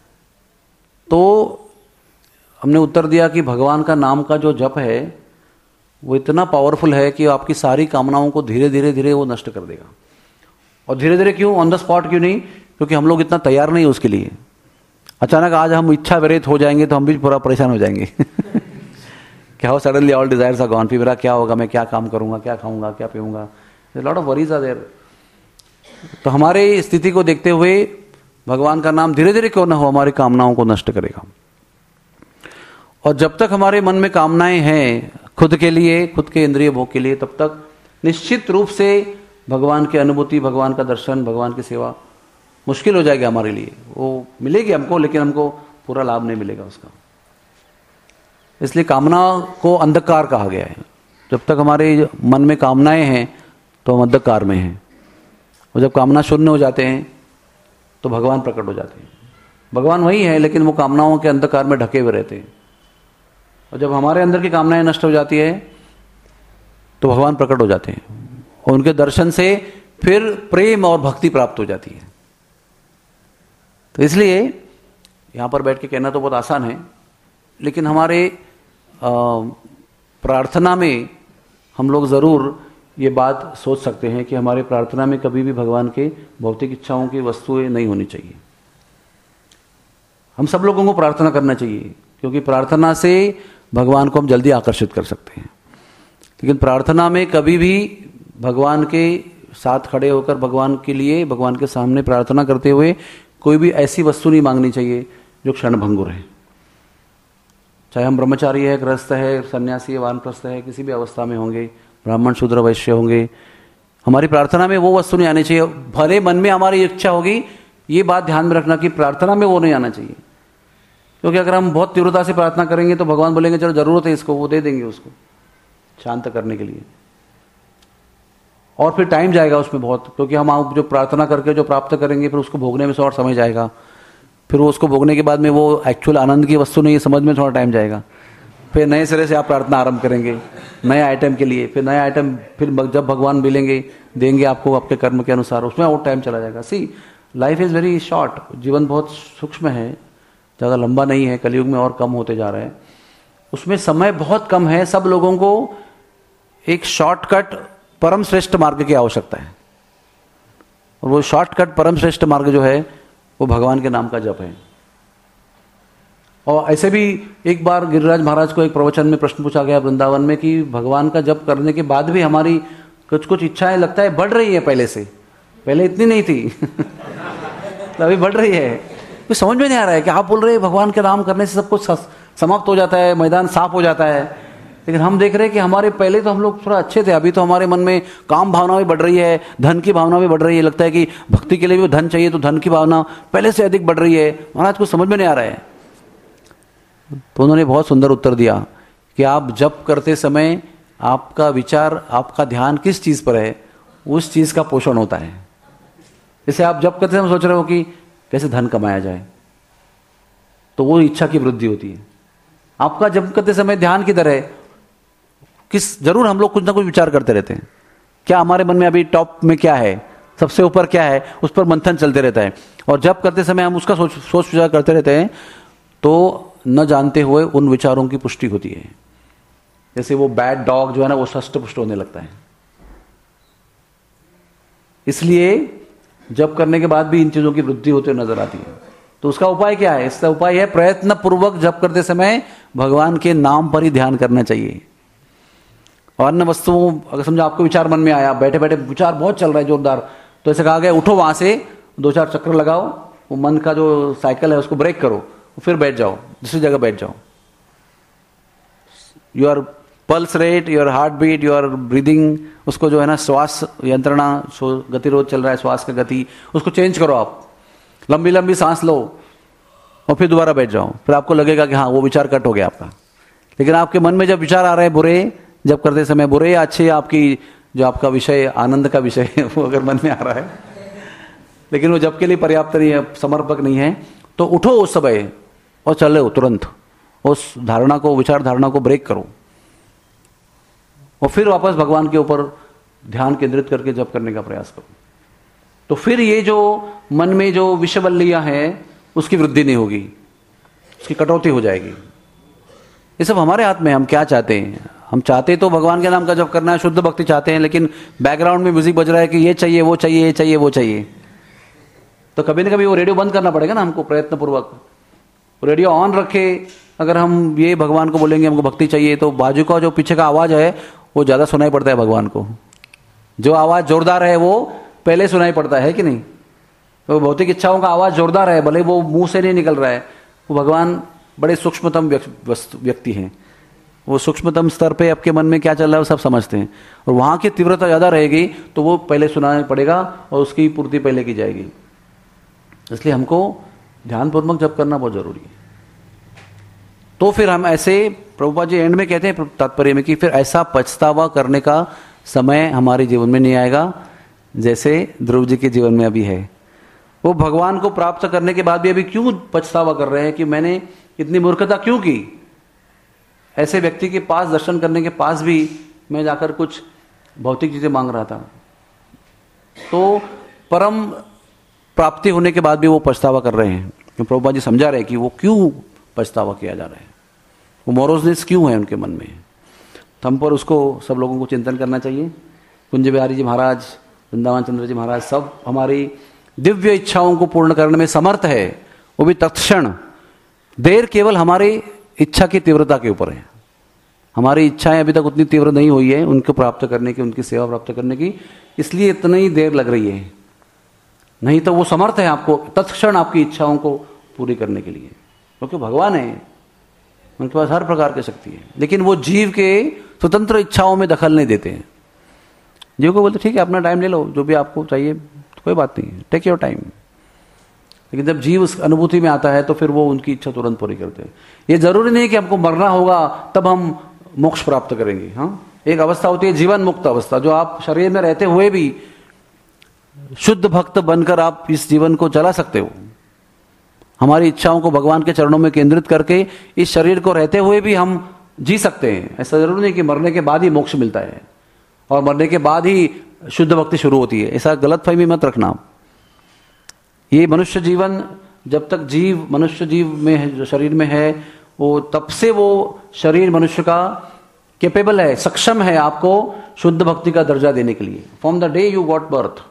तो हमने उत्तर दिया कि भगवान का नाम का जो जप है वो इतना पावरफुल है कि आपकी सारी कामनाओं को धीरे धीरे धीरे वो नष्ट कर देगा। और धीरे धीरे क्यों, ऑन द स्पॉट क्यों नहीं? क्योंकि हम लोग इतना तैयार नहीं है उसके लिए। अचानक आज हम इच्छा विरहित हो जाएंगे तो हम भी पूरा परेशान हो जाएंगे क्या हो, suddenly all desires are gone, फिर मेरा क्या होगा, मैं क्या काम करूंगा, क्या खाऊंगा, क्या पीऊंगा, lot of worries are there. तो हमारे स्थिति को देखते हुए भगवान का नाम धीरे धीरे क्यों ना हो हमारी कामनाओं को नष्ट करेगा। और जब तक हमारे मन में कामनाएं हैं खुद के लिए, खुद के इंद्रिय भोग के लिए, तब तक निश्चित रूप से भगवान की अनुभूति, भगवान का दर्शन, भगवान की सेवा मुश्किल हो जाएगी हमारे लिए। वो मिलेगी हमको लेकिन हमको पूरा लाभ नहीं मिलेगा उसका। इसलिए कामना को अंधकार कहा गया है। जब तक हमारे मन में कामनाएं हैं तो हम अंधकार में हैं, और जब कामना शून्य हो जाते हैं तो भगवान प्रकट हो जाते हैं। भगवान वही है लेकिन वो कामनाओं के अंधकार में ढके हुए रहते हैं। और जब हमारे अंदर की कामनाएं नष्ट हो जाती है तो भगवान प्रकट हो जाते हैं, और उनके दर्शन से फिर प्रेम और भक्ति प्राप्त हो जाती है। तो इसलिए यहां पर बैठ के कहना तो बहुत आसान है, लेकिन हमारे प्रार्थना में हम लोग जरूर ये बात सोच सकते हैं कि हमारे प्रार्थना में कभी भी भगवान के भौतिक इच्छाओं की वस्तुएं नहीं होनी चाहिए। हम सब लोगों को प्रार्थना करना चाहिए, क्योंकि प्रार्थना से भगवान को हम जल्दी आकर्षित कर सकते हैं। लेकिन प्रार्थना में कभी भी भगवान के साथ खड़े होकर भगवान के लिए, भगवान के सामने प्रार्थना करते हुए कोई भी ऐसी वस्तु नहीं मांगनी चाहिए जो क्षण भंगुर है। चाहे हम ब्रह्मचारी है, गृहस्थ है, सन्यासी है, वानप्रस्थ है, किसी भी अवस्था में होंगे, ब्राह्मण शूद्र वैश्य होंगे, हमारी प्रार्थना में वो वस्तु नहीं आनी चाहिए। भले मन में हमारी इच्छा होगी, ये बात ध्यान में रखना कि प्रार्थना में वो नहीं आना चाहिए। क्योंकि अगर हम बहुत तीव्रता से प्रार्थना करेंगे तो भगवान बोलेंगे चलो जरूरत है इसको, वो दे देंगे उसको शांत करने के लिए, और फिर टाइम जाएगा उसमें बहुत। क्योंकि हम आप जो प्रार्थना करके जो प्राप्त करेंगे फिर उसको भोगने में और समय जाएगा, फिर वो उसको भोगने के बाद में वो एक्चुअल आनंद की वस्तु नहीं है समझ में थोड़ा टाइम जाएगा। फिर नए सिरे से आप प्रार्थना आरंभ करेंगे नए आइटम के लिए, फिर नए आइटम, फिर जब भगवान मिलेंगे देंगे आपको आपके कर्म के अनुसार, उसमें और टाइम चला जाएगा। See life is very short, जीवन बहुत सूक्ष्म है, ज़्यादा लंबा नहीं है, कलयुग में और कम होते जा रहा है, उसमें समय बहुत कम है। सब लोगों को एक शॉर्टकट परम श्रेष्ठ मार्ग की आवश्यकता है, और वो शॉर्टकट परम श्रेष्ठ मार्ग जो है वो भगवान के नाम का जप है। और ऐसे भी एक बार गिरिराज महाराज को एक प्रवचन में प्रश्न पूछा गया वृंदावन में कि भगवान का जप करने के बाद भी हमारी कुछ कुछ इच्छाएं लगता है बढ़ रही है पहले से, पहले इतनी नहीं थी तो अभी बढ़ रही है। तो समझ में नहीं आ रहा है कि आप बोल रहे हैं भगवान के नाम करने से सब कुछ समाप्त हो जाता है, मैदान साफ हो जाता है, लेकिन हम देख रहे हैं कि हमारे पहले तो हम लोग थोड़ा अच्छे थे, अभी तो हमारे मन में काम भावना भी बढ़ रही है, धन की भावना भी बढ़ रही है। लगता है कि भक्ति के लिए भी धन चाहिए, तो धन की भावना पहले से अधिक बढ़ रही है। महाराज को समझ में नहीं आ रहा है। तो उन्होंने बहुत सुंदर उत्तर दिया कि आप जप करते समय आपका विचार, आपका ध्यान किस चीज पर है, उस चीज का पोषण होता है। जैसे आप जप करते समय सोच रहे हो कि कैसे धन कमाया जाए, तो वो इच्छा की वृद्धि होती है। आपका जप करते समय ध्यान किधर है, किस, जरूर हम लोग कुछ ना कुछ विचार करते रहते हैं, क्या हमारे मन में अभी टॉप में क्या है, सबसे ऊपर क्या है, उस पर मंथन चलते रहता है। और जप करते समय हम उसका सोच सोच विचार करते रहते हैं, तो न जानते हुए उन विचारों की पुष्टि होती है। जैसे वो बैड डॉग जो है ना, वो सष्ट पुष्ट होने लगता है। इसलिए जप करने के बाद भी इन चीजों की वृद्धि होती नजर आती है। तो उसका उपाय क्या है? इसका उपाय है प्रयत्न पूर्वक जप करते समय भगवान के नाम पर ही ध्यान करना चाहिए। और अन्य वस्तुओं, अगर समझो आपको विचार मन में आया, बैठे बैठे विचार बहुत चल रहा है जोरदार, तो ऐसे कहा गया उठो वहां से, दो चार चक्कर लगाओ, वो मन का जो साइकिल है उसको ब्रेक करो, फिर बैठ जाओ, दूसरी जगह बैठ जाओ। You are pulse rate, your heartbeat, your breathing, उसको जो है ना श्वास यंत्रणा, गतिरोध चल रहा है श्वास का गति, उसको चेंज करो। आप लंबी लंबी सांस लो और फिर दोबारा बैठ जाओ, फिर आपको लगेगा कि हाँ वो विचार कट हो गया आपका। लेकिन आपके मन में जब विचार आ रहे हैं बुरे, जब करते समय बुरे या अच्छे, आपकी जो आपका विषय आनंद का विषय है वो अगर मन में आ रहा है, लेकिन वो जब के लिए पर्याप्त नहीं है, समर्पक नहीं है, तो उठो उस समय और चलो तुरंत उस धारणा को, विचार धारणा को ब्रेक करो और फिर वापस भगवान के ऊपर ध्यान केंद्रित करके जप करने का प्रयास करो। तो फिर ये जो मन में जो विषवल्लियां हैं उसकी वृद्धि नहीं होगी, उसकी कटौती हो जाएगी। ये सब हमारे हाथ में, हम क्या चाहते हैं। हम चाहते तो भगवान के नाम का जप करना है, शुद्ध भक्ति चाहते हैं, लेकिन बैकग्राउंड में म्यूजिक बज रहा है कि ये चाहिए वो चाहिए ये चाहिए वो चाहिए, तो कभी ना कभी वो रेडियो बंद करना पड़ेगा ना हमको प्रयत्न पूर्वक। रेडियो ऑन रखे, अगर हम ये भगवान को बोलेंगे हमको भक्ति चाहिए, तो बाजू का जो पीछे का आवाज है वो ज्यादा सुनाई पड़ता है भगवान को। जो आवाज जोरदार है वो पहले सुनाई पड़ता है कि नहीं। तो भौतिक इच्छाओं का आवाज जोरदार है, भले वो मुंह से नहीं निकल रहा है, वो भगवान बड़े सूक्ष्मतम व्यक्ति हैं, वो सूक्ष्मतम स्तर पे आपके मन में क्या चल रहा है वो सब समझते हैं, और वहां की तीव्रता ज्यादा रहेगी तो वो पहले सुनाना पड़ेगा और उसकी पूर्ति पहले की जाएगी। इसलिए हमको ध्यानपूर्वक जप करना बहुत जरूरी है। तो फिर हम ऐसे, प्रभुपाद जी एंड में कहते हैं तात्पर्य में, कि फिर ऐसा पछतावा करने का समय हमारे जीवन में नहीं आएगा जैसे ध्रुव जी के जीवन में अभी है। वो भगवान को प्राप्त करने के बाद भी अभी क्यों पछतावा कर रहे हैं कि मैंने इतनी मूर्खता क्यों की। ऐसे व्यक्ति के पास दर्शन करने के पास भी मैं जाकर कुछ भौतिक चीजें मांग रहा था, तो परम प्राप्ति होने के बाद भी वो पछतावा कर रहे हैं। तो प्रभुपाद जी समझा रहे हैं कि वो क्यों पछतावा किया जा रहा है, वो मोरोजनेस क्यों है उनके मन में। तो हम पर उसको सब लोगों को चिंतन करना चाहिए। कुंज बिहारी जी महाराज, वृंदावन चंद्र जी महाराज सब हमारी दिव्य इच्छाओं को पूर्ण करने में समर्थ है, वो भी तत्क्षण। देर केवल हमारी इच्छा की तीव्रता के ऊपर है। हमारी इच्छाएं अभी तक उतनी तीव्र नहीं हुई है उनको प्राप्त करने की, उनकी सेवा प्राप्त करने की, इसलिए इतनी देर लग रही है। नहीं तो वो समर्थ है आपको तत्क्षण आपकी इच्छाओं को पूरी करने के लिए, क्योंकि भगवान है, उनके पास हर प्रकार की शक्ति है। लेकिन वो जीव के स्वतंत्र इच्छाओं में दखल नहीं देते हैं। जीव को बोलते ठीक है अपना टाइम ले लो, जो भी आपको चाहिए तो कोई बात नहीं, टेक योर टाइम। लेकिन जब जीव उस अनुभूति में आता है तो फिर वो उनकी इच्छा तुरंत पूरी करते हैं। ये जरूरी नहीं कि हमको मरना होगा तब हम मोक्ष प्राप्त करेंगे। हाँ, एक अवस्था होती है जीवन मुक्त अवस्था, जो आप शरीर में रहते हुए भी शुद्ध भक्त बनकर आप इस जीवन को चला सकते हो। हमारी इच्छाओं को भगवान के चरणों में केंद्रित करके इस शरीर को रहते हुए भी हम जी सकते हैं। ऐसा जरूरी नहीं कि मरने के बाद ही मोक्ष मिलता है और मरने के बाद ही शुद्ध भक्ति शुरू होती है। ऐसा गलतफहमी मत रखना। ये मनुष्य जीवन, जब तक जीव मनुष्य जीव में जो शरीर में है, वो तब से वो शरीर मनुष्य का कैपेबल है, सक्षम है आपको शुद्ध भक्ति का दर्जा देने के लिए। From the day you got birth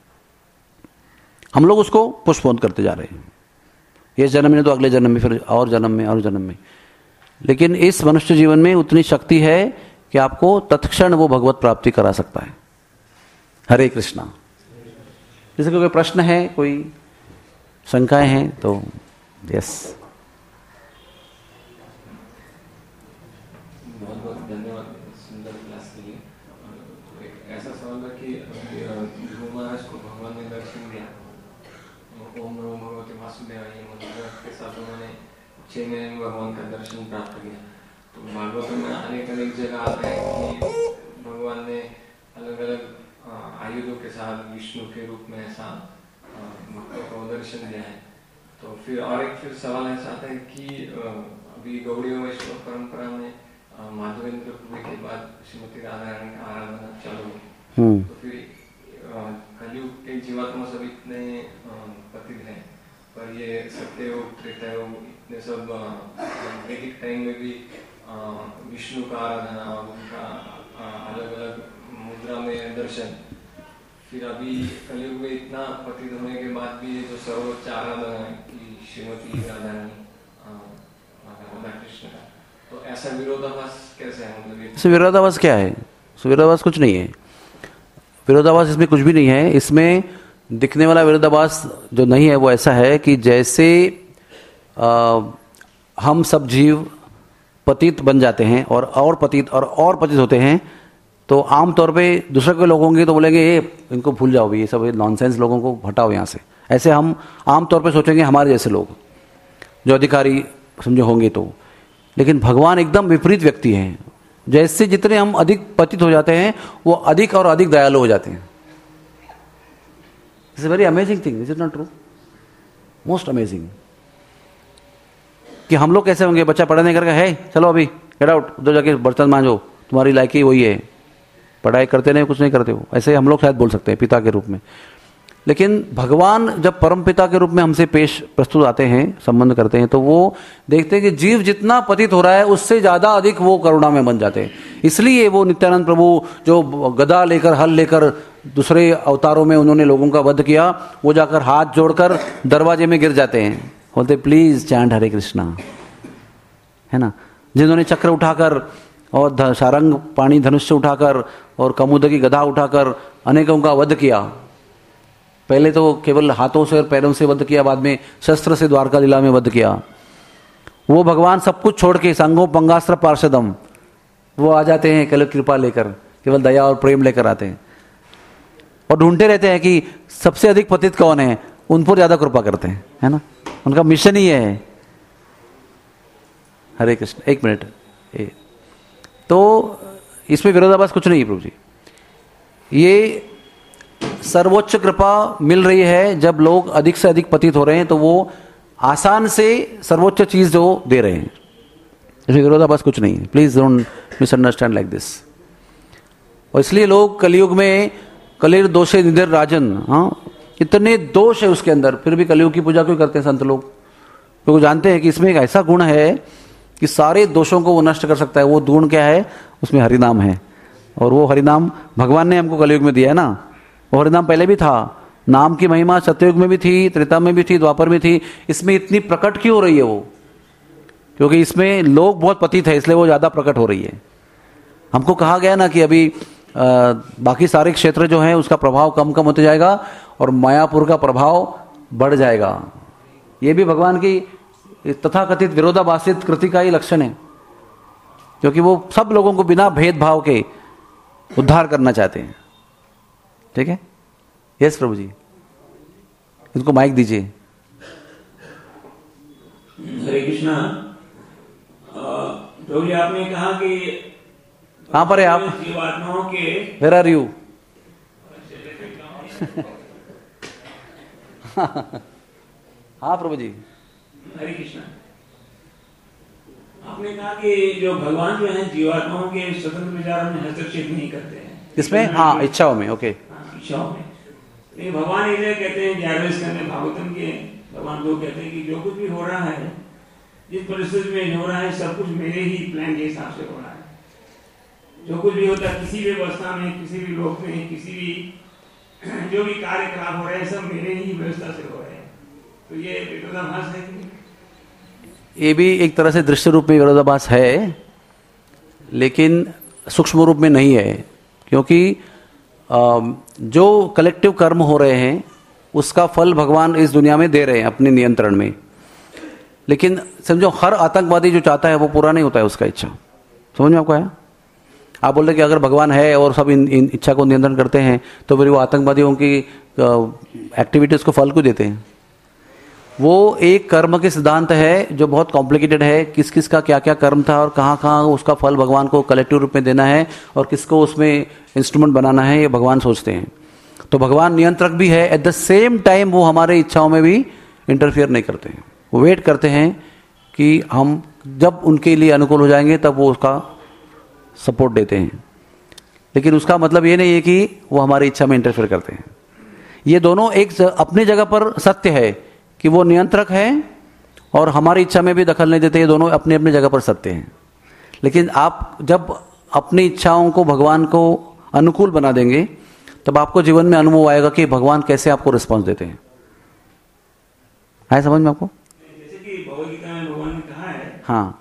हम लोग उसको पोस्टपोन करते जा रहे हैं। इस जन्म में तो अगले जन्म में, फिर और जन्म में और जन्म में। लेकिन इस मनुष्य जीवन में उतनी शक्ति है कि आपको तत्क्षण वो भगवत प्राप्ति करा सकता है। हरे कृष्णा। जैसे कोई प्रश्न है, कोई शंकाएं हैं तो यस। बहुत बहुत धन्यवाद सुंदर क्लास के लिए। एक ऐसा सवाल है कि ध्रुव महाराज को भगवान ने दर्शन दिया, ओम नमो भगवते वासुदेवाय मंत्र के साथ उन्होंने छह महीने में भगवान का दर्शन प्राप्त किया। तो भागवत में अनेक अनेक जगह आता है कि भगवान ने अलग अलग आयुधों के साथ विष्णु के रूप में ऐसा भक्तों को दर्शन दिया है। तो फिर और एक फिर सवाल ऐसा आता है कि अभी गौड़ीय वैष्णव परंपरा में माधवेंद्र पुरी के बाद श्रीमती राधा रानी का आराधना चालू हुई। तो फिर कलयुग के जीवात्मा सब इतने पतित हैं, पर ये सत्ययुग त्रेतायुग इतने सब वैदिक टाइम में भी विष्णु का आराधना और उनका अलग अलग मुद्रा में दर्शन, फिर अभी कलयुग में इतना पतित होने के बाद भी ये जो सर्वोच्च आराधना है कि श्रीमती राधा रानी राधा कृष्ण का, तो ऐसा विरोधाभास कैसे है? मतलब विरोधाभास क्या है? विरोधाभास कुछ नहीं है। विरोधाभास इसमें कुछ भी नहीं है। इसमें दिखने वाला विरोधाभास जो नहीं है वो ऐसा है कि जैसे आ, हम सब जीव पतित बन जाते हैं और और पतित और और पतित होते हैं, तो आमतौर पे दूसरे के लोग होंगे तो बोलेंगे ये इनको भूल जाओ, ये सब नॉनसेंस लोगों को हटाओ यहाँ से। ऐसे हम आमतौर पे सोचेंगे हमारे जैसे लोग जो अधिकारी समझो होंगे तो। लेकिन भगवान एकदम विपरीत व्यक्ति हैं। जैसे जितने हम अधिक पतित हो जाते हैं वो अधिक और अधिक दयालु हो जाते हैं। It's a very amazing thing, is it not true? Most amazing. कि हम लोग कैसे होंगे, बच्चा पढ़ा नहीं करके है चलो अभी गेट आउट, उधर जाके बर्तन मांजो, तुम्हारी लायकी वही है, पढ़ाई करते नहीं कुछ नहीं करते हो, ऐसे हम लोग शायद बोल सकते हैं पिता के रूप में। लेकिन भगवान जब परम पिता के रूप में हमसे पेश प्रस्तुत आते हैं, संबंध करते हैं, तो वो देखते हैं कि जीव जितना पतित हो रहा है उससे ज्यादा अधिक वो करुणा में बन जाते हैं। इसलिए वो नित्यानंद प्रभु जो गदा लेकर हल लेकर दूसरे अवतारों में उन्होंने लोगों का वध किया, वो जाकर हाथ जोड़कर दरवाजे में गिर जाते हैं, बोलते प्लीज चैंट हरे कृष्णा, है ना। जिन्होंने चक्र उठाकर और सारंग पानी धनुष्य उठाकर और कमुद की गदा उठाकर अनेकों का वध किया, पहले तो केवल हाथों से और पैरों से वध किया, बाद में शस्त्र से द्वारका लीला में वध किया। वो भगवान सब कुछ छोड़ के संगो पंगास्त्र पार्षदम, वो आ जाते हैं केवल कृपा लेकर, केवल दया और प्रेम लेकर आते हैं और ढूंढते रहते हैं कि सबसे अधिक पतित कौन है, उन पर ज्यादा कृपा करते हैं, है ना। उनका मिशन ही है। हरे कृष्ण। एक मिनट, ए, तो इसमें विरोधाभास कुछ नहीं है प्रभु जी। ये सर्वोच्च कृपा मिल रही है जब लोग अधिक से अधिक पतित हो रहे हैं, तो वो आसान से सर्वोच्च चीज जो दे रहे हैं, इसमें विरोधाभास कुछ नहीं है। Please don't misunderstand like this. और इसलिए लोग कलयुग में कलिर दोषे निधर राजन, हाँ इतने दोष है उसके अंदर, फिर भी कलयुग की पूजा क्यों करते हैं संत लोग? क्योंकि तो जानते हैं कि इसमें एक ऐसा गुण है कि सारे दोषों को वो नष्ट कर सकता है। वो गुण क्या है? उसमें हरिनाम है। और वो हरिनाम भगवान ने हमको कलयुग में दिया है ना। वो हरिनाम पहले भी था। नाम की महिमा सत्ययुग में भी थी, त्रेता में भी थी, द्वापर में थी। इसमें इतनी प्रकट क्यों हो रही है वो? क्योंकि इसमें लोग बहुत पतित है, इसलिए वो ज्यादा प्रकट हो रही है। हमको कहा गया ना कि अभी आ, बाकी सारे क्षेत्र जो हैं उसका प्रभाव कम कम होते जाएगा और मायापुर का प्रभाव बढ़ जाएगा। ये भी भगवान की तथाकथित विरोधाभासित कृति का ही लक्षण है, क्योंकि वो सब लोगों को बिना भेदभाव के उद्धार करना चाहते हैं। ठीक है? यस प्रभु जी, इनको माइक दीजिए। हरे कृष्णा। प्रभु जी आपने कहा कि कहां पर है आप? जीवात्माओं के वेयर आर यू? हाँ प्रभु जी। हरे कृष्णा। आपने कहा कि जो भगवान जो है जीवात्माओं के स्वतंत्र विचारों में हस्तक्षेप नहीं करते हैं। किसमें? हाँ, इच्छाओं में। ओके, इच्छाओं में। लेकिन भगवान ये कहते हैं ग्यारहवें स्कंद में भागवतम के भगवान लोग कहते हैं कि जो कुछ भी हो रहा है, जिस परिस्थिति में हो रहा है, सब कुछ मेरे ही प्लान के हिसाब से हो रहा है। जो कुछ भी होता है किसी भी अवस्था में, किसी भी लोक में, किसी भी जो भी कार्यकलाप हो रहे हैं, सब मेरे ही व्यवस्था से हो रहे हैं। तो ये विरोधाभास है कि? ये भी एक तरह से दृश्य रूप में विरोधाभास है, लेकिन सूक्ष्म रूप में नहीं है। क्योंकि जो कलेक्टिव कर्म हो रहे हैं उसका फल भगवान इस दुनिया में दे रहे हैं अपने नियंत्रण में। लेकिन समझो हर आतंकवादी जो चाहता है वो पूरा नहीं होता है उसका इच्छा। समझ में आपको आया? आप बोल रहे कि अगर भगवान है और सब इन, इन इच्छा को नियंत्रण करते हैं तो फिर वो आतंकवादियों की एक्टिविटीज को फल क्यों देते हैं? वो एक कर्म के सिद्धांत है जो बहुत कॉम्प्लिकेटेड है। किस किस का क्या क्या कर्म था और कहाँ कहाँ उसका फल भगवान को कलेक्टिव रूप में देना है और किसको उसमें इंस्ट्रूमेंट बनाना है, ये भगवान सोचते हैं। तो भगवान नियंत्रक भी है, एट द सेम टाइम वो हमारे इच्छाओं में भी इंटरफियर नहीं करते हैं। वो वेट करते हैं कि हम जब उनके लिए अनुकूल हो जाएंगे तब वो उसका सपोर्ट देते हैं। लेकिन उसका मतलब ये नहीं है कि वो हमारी इच्छा में इंटरफेयर करते हैं। ये दोनों एक अपनी जगह पर सत्य है कि वो नियंत्रक है और हमारी इच्छा में भी दखल नहीं देते। ये दोनों अपने अपनी जगह पर सत्य हैं। लेकिन आप जब अपनी इच्छाओं को भगवान को अनुकूल बना देंगे तब आपको जीवन में अनुभव आएगा कि भगवान कैसे आपको रिस्पॉन्स देते हैं। आया समझ में आपको? जैसे कि भगवद गीता में भगवान ने कहा है, हाँ,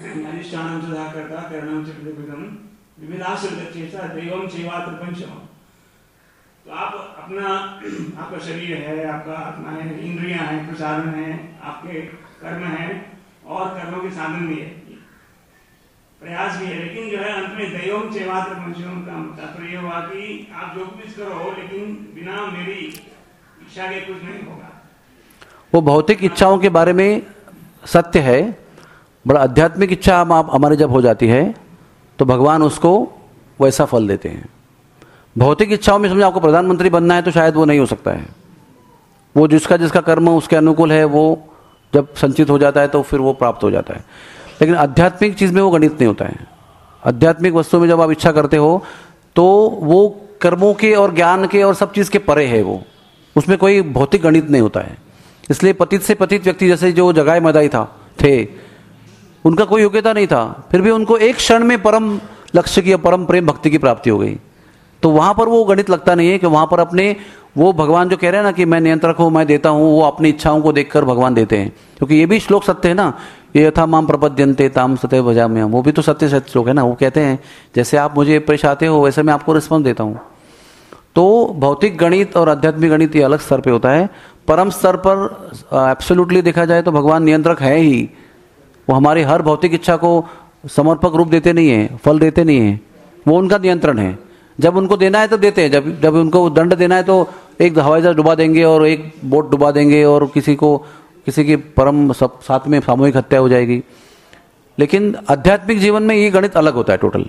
तो आप अपना आपका शरीर है, आपका आत्मा है, इंद्रियां हैं, प्रसारण है, आपके कर्म हैं और कर्मों के साधन भी है। प्रयास भी है, लेकिन जो है अंत में दैवम चैवात्र मनुष्यों का तात्पर्य हुआ कि आप जो कुछ करो लेकिन बिना मेरी इच्छा के कुछ नहीं होगा। वो भौतिक इच्छाओं के बारे में सत्य है, बड़ा आध्यात्मिक इच्छा हम आप हमारी जब हो जाती है तो भगवान उसको वैसा फल देते हैं। भौतिक इच्छाओं में समझो आपको प्रधानमंत्री बनना है तो शायद वो नहीं हो सकता है, वो जिसका जिसका कर्म उसके अनुकूल है वो जब संचित हो जाता है तो फिर वो प्राप्त हो जाता है। लेकिन आध्यात्मिक चीज में वो गणित नहीं होता है। आध्यात्मिक वस्तु में जब आप इच्छा करते हो तो वो कर्मों के और ज्ञान के और सब चीज के परे है, वो उसमें कोई भौतिक गणित नहीं होता है। इसलिए पतित से पतित व्यक्ति जैसे जो जगाए मदाई था थे, उनका कोई योग्यता नहीं था, फिर भी उनको एक क्षण में परम लक्ष्य की परम प्रेम भक्ति की प्राप्ति हो गई। तो वहां पर वो गणित लगता नहीं है कि वहां पर अपने वो भगवान जो कह रहे हैं ना कि मैं नियंत्रक हूं, मैं देता हूं, वो अपनी इच्छाओं को देखकर भगवान देते हैं। क्योंकि ये भी श्लोक सत्य है ना, ये यथा माम प्रपद्यन्ते ताम सतैव भजाम्यहम्, वो भी तो सत्य सत्य श्लोक है ना। वो कहते हैं जैसे आप मुझे पेश आते हो वैसे मैं आपको रिस्पॉन्स देता हूं। तो भौतिक गणित और आध्यात्मिक गणित ये अलग स्तर पे होता है। परम स्तर पर एब्सोल्युटली देखा जाए तो भगवान नियंत्रक है ही, वो हमारी हर भौतिक इच्छा को समर्पक रूप देते नहीं है, फल देते नहीं है, वो उनका नियंत्रण है। जब उनको देना है तो देते हैं, जब जब उनको दंड देना है तो एक हवाई जहाज डुबा देंगे और एक बोट डुबा देंगे और किसी को किसी की परम सब साथ में सामूहिक हत्या हो जाएगी। लेकिन आध्यात्मिक जीवन में ये गणित अलग होता है टोटल।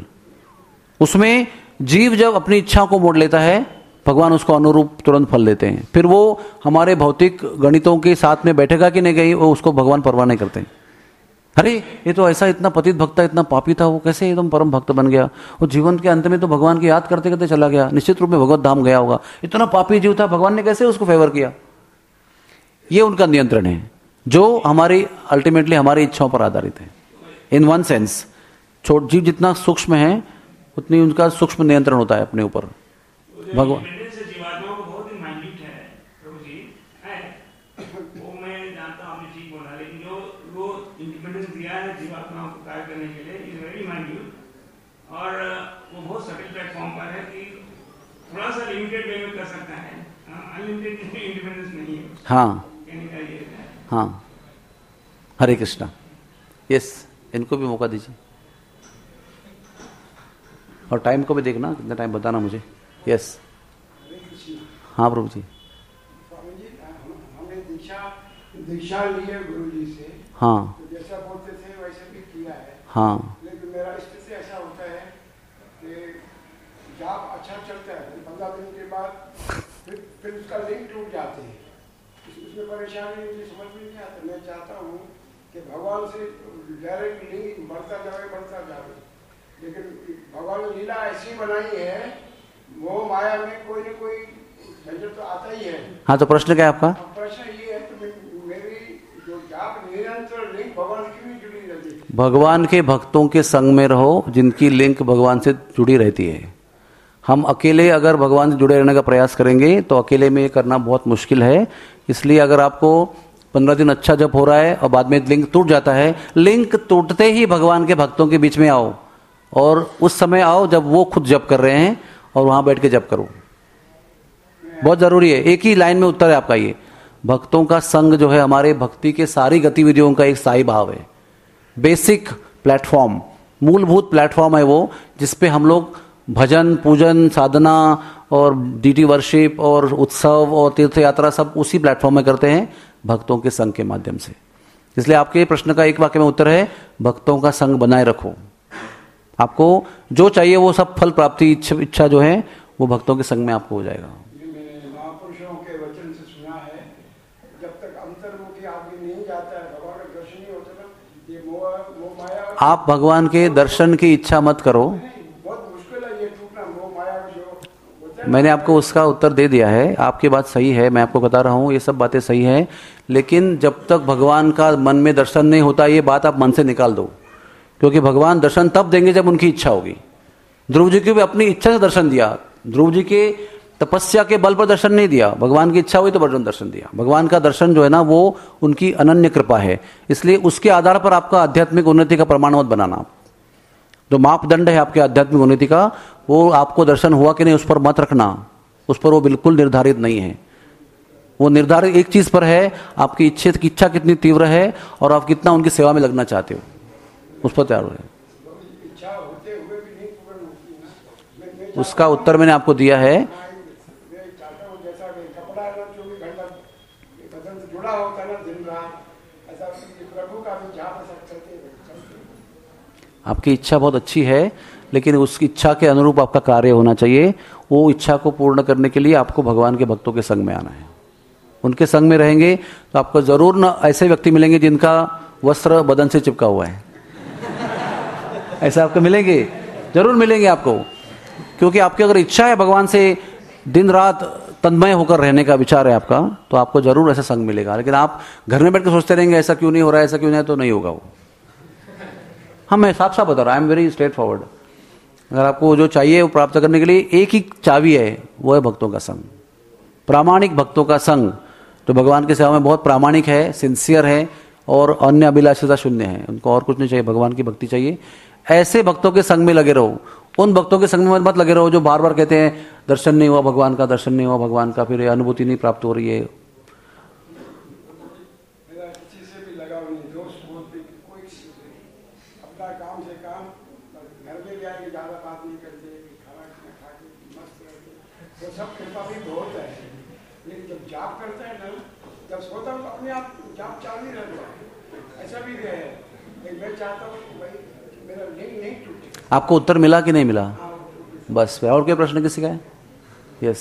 उसमें जीव जब अपनी इच्छा को मोड़ लेता है भगवान उसको अनुरूप तुरंत फल देते हैं। फिर वो हमारे भौतिक गणितों के साथ में बैठेगा कि नहीं गई वो उसको भगवान परवाह नहीं करते। अरे ये तो ऐसा इतना पतित भक्त था, इतना पापी था, वो कैसे एकदम परम भक्त बन गया, वो जीवन के अंत में तो भगवान की याद करते करते चला गया, निश्चित रूप में भगवत धाम गया होगा। इतना पापी जीव था, भगवान ने कैसे उसको फेवर किया। ये उनका नियंत्रण है जो हमारी अल्टीमेटली हमारी इच्छाओं पर आधारित है। इन वन सेंस छोट जीव जितना सूक्ष्म है उतनी उनका सूक्ष्म नियंत्रण होता है अपने ऊपर। भगवान और वो बहुत सटल प्लेटफॉर्म पर है कि थोड़ा सा लिमिटेड वे में कर सकता है, अनलिमिटेड इंडिपेंडेंस नहीं है। हाँ कहने का ये है। हाँ, हरे कृष्णा। यस, इनको भी मौका दीजिए और टाइम को भी देखना, कितना टाइम बताना मुझे। यस, हाँ प्रभु जी। हमने दीक्षा दीक्षा ली है गुरु जी से। हाँ, तो जैसा बोलते थे वैसे भी किया है। हाँ, लेकिन मेरा स्थिति ऐसा होता है कि जाप अच्छा चलता है, पंद्रह दिन के बाद फिर फिर उसका लिंक टूट जाते हैं। उसमें परेशानी मुझे समझ में नहीं आता। मैं चाहता हूँ कि भगवान से डायरेक्ट लिंक बढ़ता जाए बढ़ता जाए, लेकिन भगवान ने लीला ऐसी बनाई है, मोह माया में कोई न कोई झंझट तो आता ही है। हाँ, तो प्रश्न क्या है आपका? प्रश्न ये है तो मेरी जो जाप निरंतर लिंक भगवान की भी जुड़ी रहती है। भगवान के भक्तों के संग में रहो जिनकी लिंक भगवान से जुड़ी रहती है। हम अकेले अगर भगवान से जुड़े रहने का प्रयास करेंगे तो अकेले में ये करना बहुत मुश्किल है। इसलिए अगर आपको पंद्रह दिन अच्छा जप हो रहा है और बाद में लिंक टूट जाता है, लिंक टूटते ही भगवान के भक्तों के बीच में आओ और उस समय आओ जब वो खुद जप कर रहे हैं और वहां बैठ के जप करो। बहुत जरूरी है। एक ही लाइन में उत्तर है आपका ये। भक्तों का संग जो है हमारे भक्ति के सारी गतिविधियों का एक स्थायी भाव है। बेसिक प्लेटफॉर्म, मूलभूत प्लेटफॉर्म है वो, जिसपे हम लोग भजन, पूजन, साधना और डीटी वर्शिप और उत्सव और तीर्थ यात्रा सब उसी प्लेटफॉर्म में करते हैं, भक्तों के संग के माध्यम से। इसलिए आपके प्रश्न का एक वाक्य में उत्तर है, भक्तों का संग बनाए रखो। आपको जो चाहिए वो सब फल प्राप्ति इच्छा, इच्छा जो है वो भक्तों के संग में आपको हो जाएगा। ये मैंने महापुरुषों के वचन से सुना है, जब तक अंतर्मुखी आदमी नहीं जाता है, भगवान का दर्शन नहीं होता ना, ये मोह मोह माया। आप भगवान के दर्शन की इच्छा मत करो। बहुत मुश्किल है ये टूटना, मोह माया जो। मैंने आपको उसका उत्तर दे दिया है। आपकी बात सही है, मैं आपको बता रहा हूँ ये सब बातें सही है, लेकिन जब तक भगवान का मन में दर्शन नहीं होता ये बात आप मन से निकाल दो, क्योंकि भगवान दर्शन तब देंगे जब उनकी इच्छा होगी। ध्रुव जी को भी अपनी इच्छा से दर्शन दिया, ध्रुव जी के तपस्या के बल पर दर्शन नहीं दिया, भगवान की इच्छा हुई तो भगवान दर्शन दिया। भगवान का दर्शन जो है ना वो उनकी अनन्य कृपा है। इसलिए उसके आधार पर आपका आध्यात्मिक उन्नति का प्रमाण मत बनाना। जो मापदंड है आपके आध्यात्मिक उन्नति का, वो आपको दर्शन हुआ कि नहीं उस पर मत रखना, उस पर वो बिल्कुल निर्धारित नहीं है। वो निर्धारित एक चीज पर है, आपकी इच्छा की इच्छा कितनी तीव्र है और आप कितना उनकी सेवा में लगना चाहते हो, उस पर तैयार हो रहे। उसका उत्तर मैंने आपको दिया है। चाहता हूँ जैसा कपड़ा चौबीस घंटा बदन से जुड़ा होता है ना दिन रात, ऐसा प्रभु का भी जहाँ पर सब चलते आपकी इच्छा बहुत अच्छी है, लेकिन उस इच्छा के अनुरूप आपका कार्य होना चाहिए। वो इच्छा को पूर्ण करने के लिए आपको भगवान के भक्तों के संग में आना है। उनके संग में रहेंगे तो आपको जरूर न ऐसे व्यक्ति मिलेंगे जिनका वस्त्र बदन से चिपका हुआ है। ऐसे आपको मिलेंगे, जरूर मिलेंगे आपको, क्योंकि आपकी अगर इच्छा है भगवान से दिन रात तन्मय होकर रहने का विचार है आपका, तो आपको जरूर ऐसा संग मिलेगा। लेकिन आप घर में बैठ कर सोचते रहेंगे ऐसा क्यों नहीं हो रहा है, ऐसा क्यों नहीं है, तो नहीं होगा वो। हाँ, मैं साफ साफ बता रहा हूँ, I am very straightforward. अगर आपको जो चाहिए वो प्राप्त करने के लिए एक ही चाबी है, वो है भक्तों का संग, प्रामाणिक भक्तों का संग, जो भगवान की सेवा में बहुत प्रामाणिक है, सिंसियर है और अन्य अभिलाषिता शून्य है। उनको और कुछ नहीं चाहिए, भगवान की भक्ति चाहिए। ऐसे भक्तों के संग में लगे रहो। उन भक्तों के संग में मत लगे रहो जो बार बार कहते हैं दर्शन नहीं हुआ भगवान का, दर्शन नहीं हुआ भगवान का, फिर अनुभूति नहीं प्राप्त हो रही है। मेरा किसी से भी लगाव नहीं, दोस्त बोलते कोई अपना काम से काम, घर में भी आके ज्यादा बात नहीं करते, खाना खा के मस्त रहते, तो सब कृपा भी बहुत है। लेकिन जब जाप करते हैं ना, जब सोता हूँ तो अपने आप जाप चालू ही रहता है, ऐसा भी है। लेकिन मैं चाहता हूँ भाई मेरा लिंक नहीं टूटे। आपको उत्तर मिला कि नहीं मिला? बस, और कोई प्रश्न किसी का है? यस,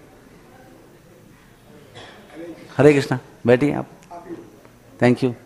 हरे कृष्णा, बैठिए आप। थैंक यू,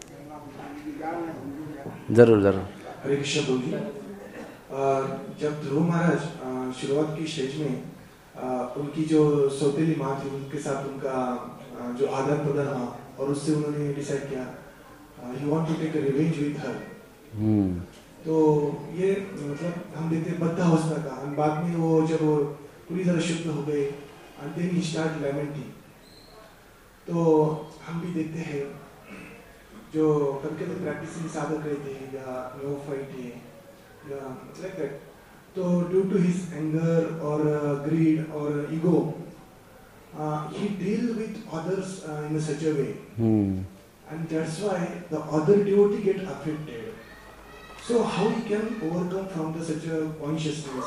जरूर जरूर। हरे कृष्ण प्रभु जी, जब ध्रुव महाराज शुरुआत की स्टेज में आ, उनकी जो सौतेली माँ थी उनके साथ उनका आ, जो आदान प्रदान हुआ और उससे उन्होंने डिसाइड किया he want to take a revenge with her. तो ये मतलब हम देखते बद्धा अवस्था का, बाद में वो जब वो पूरी तरह शुद्ध हो गए and then he started lamenting। तो हम भी देखते हैं जो कभी कभी प्रैक्टिसिंग साधक रहते हैं या नो फाइट है या लाइक दैट, तो ड्यू टू हिज एंगर और ग्रीड और ego he deal with others uh, in such a way hmm. and that's why the other devotee get affected। So how we can overcome from the such a consciousness?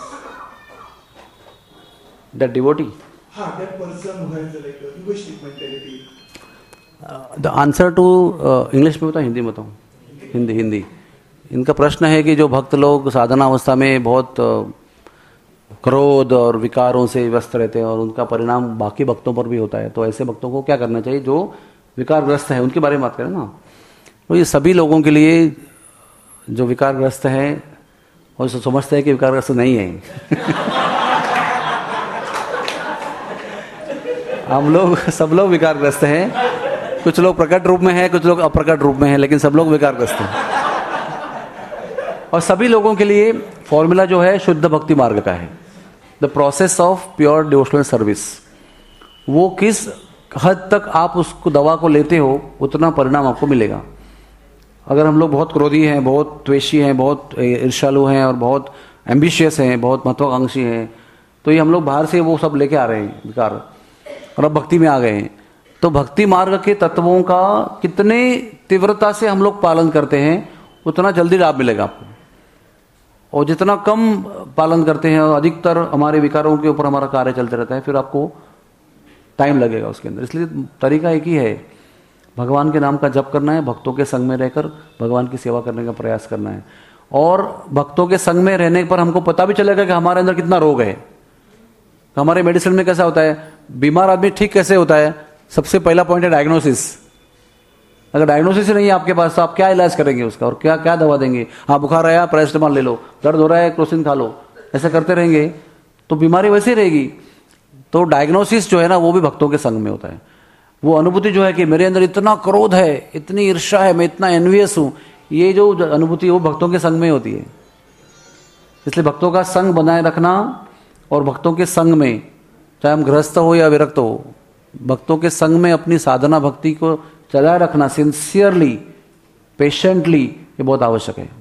That devotee? हाँ, that person who has like a egoistic mentality। uh, the answer to uh, English में बताऊँ, हिंदी में बताऊँ? हिंदी हिंदी इनका प्रश्न है कि जो भक्त लोग साधना अवस्था में बहुत क्रोध और विकारों से व्यस्त रहते हैं और उनका परिणाम बाकी भक्तों पर भी होता है, तो ऐसे भक्तों को क्या करना चाहिए जो विकारग्रस्त है, उनके बारे में बात करें ना। तो ये सभी लोगों के लिए जो विकारग्रस्त है और समझते हैं कि विकारग्रस्त नहीं है हम लोग सब लोग विकारग्रस्त हैं। कुछ लोग प्रकट रूप में हैं, कुछ लोग अप्रकट रूप में हैं, लेकिन सब लोग विकारग्रस्त हैं। और सभी लोगों के लिए फॉर्मूला जो है शुद्ध भक्ति मार्ग का है, the process of pure devotional service. वो किस हद तक आप उसको दवा को लेते हो उतना परिणाम आपको मिलेगा। अगर हम लोग बहुत क्रोधी हैं, बहुत द्वेषी हैं, बहुत ईर्ष्यालु हैं और बहुत एम्बिशियस हैं, बहुत महत्वाकांक्षी हैं, तो ये हम लोग बाहर से वो सब लेके आ रहे हैं विकार, और अब भक्ति में आ गए हैं। तो भक्ति मार्ग के तत्वों का कितने तीव्रता से हम लोग पालन करते हैं उतना जल्दी लाभ मिलेगा आपको, और जितना कम पालन करते हैं और अधिकतर हमारे विकारों के ऊपर हमारा कार्य चलते रहता है, फिर आपको टाइम लगेगा उसके अंदर। इसलिए तरीका एक ही है, भगवान के नाम का जप करना है, भक्तों के संग में रहकर भगवान की सेवा करने का प्रयास करना है। और भक्तों के संग में रहने पर हमको पता भी चलेगा कि हमारे अंदर कितना रोग है। हमारे मेडिसिन में कैसा होता है, बीमार आदमी ठीक कैसे होता है, सबसे पहला पॉइंट है डायग्नोसिस। अगर डायग्नोसिस नहीं है आपके पास तो आप क्या इलाज करेंगे उसका, और क्या क्या दवा देंगे? हाँ, बुखार आया पैरासिटामोल ले लो, दर्द हो रहा है क्रोसिन खा लो, ऐसा करते रहेंगे तो बीमारी वैसे ही रहेगी। तो डायग्नोसिस जो है ना, वो भी भक्तों के संग में होता है। वो अनुभूति जो है कि मेरे अंदर इतना क्रोध है, इतनी ईर्ष्या है, मैं इतना एनवियस हूं, ये जो अनुभूति वो भक्तों के संग में होती है। इसलिए भक्तों का संग बनाए रखना, और भक्तों के संग में, चाहे हम गृहस्थ हो या विरक्त हो, भक्तों के संग में अपनी साधना भक्ति को चलाए रखना सिंसियरली, पेशेंटली, ये बहुत आवश्यक है।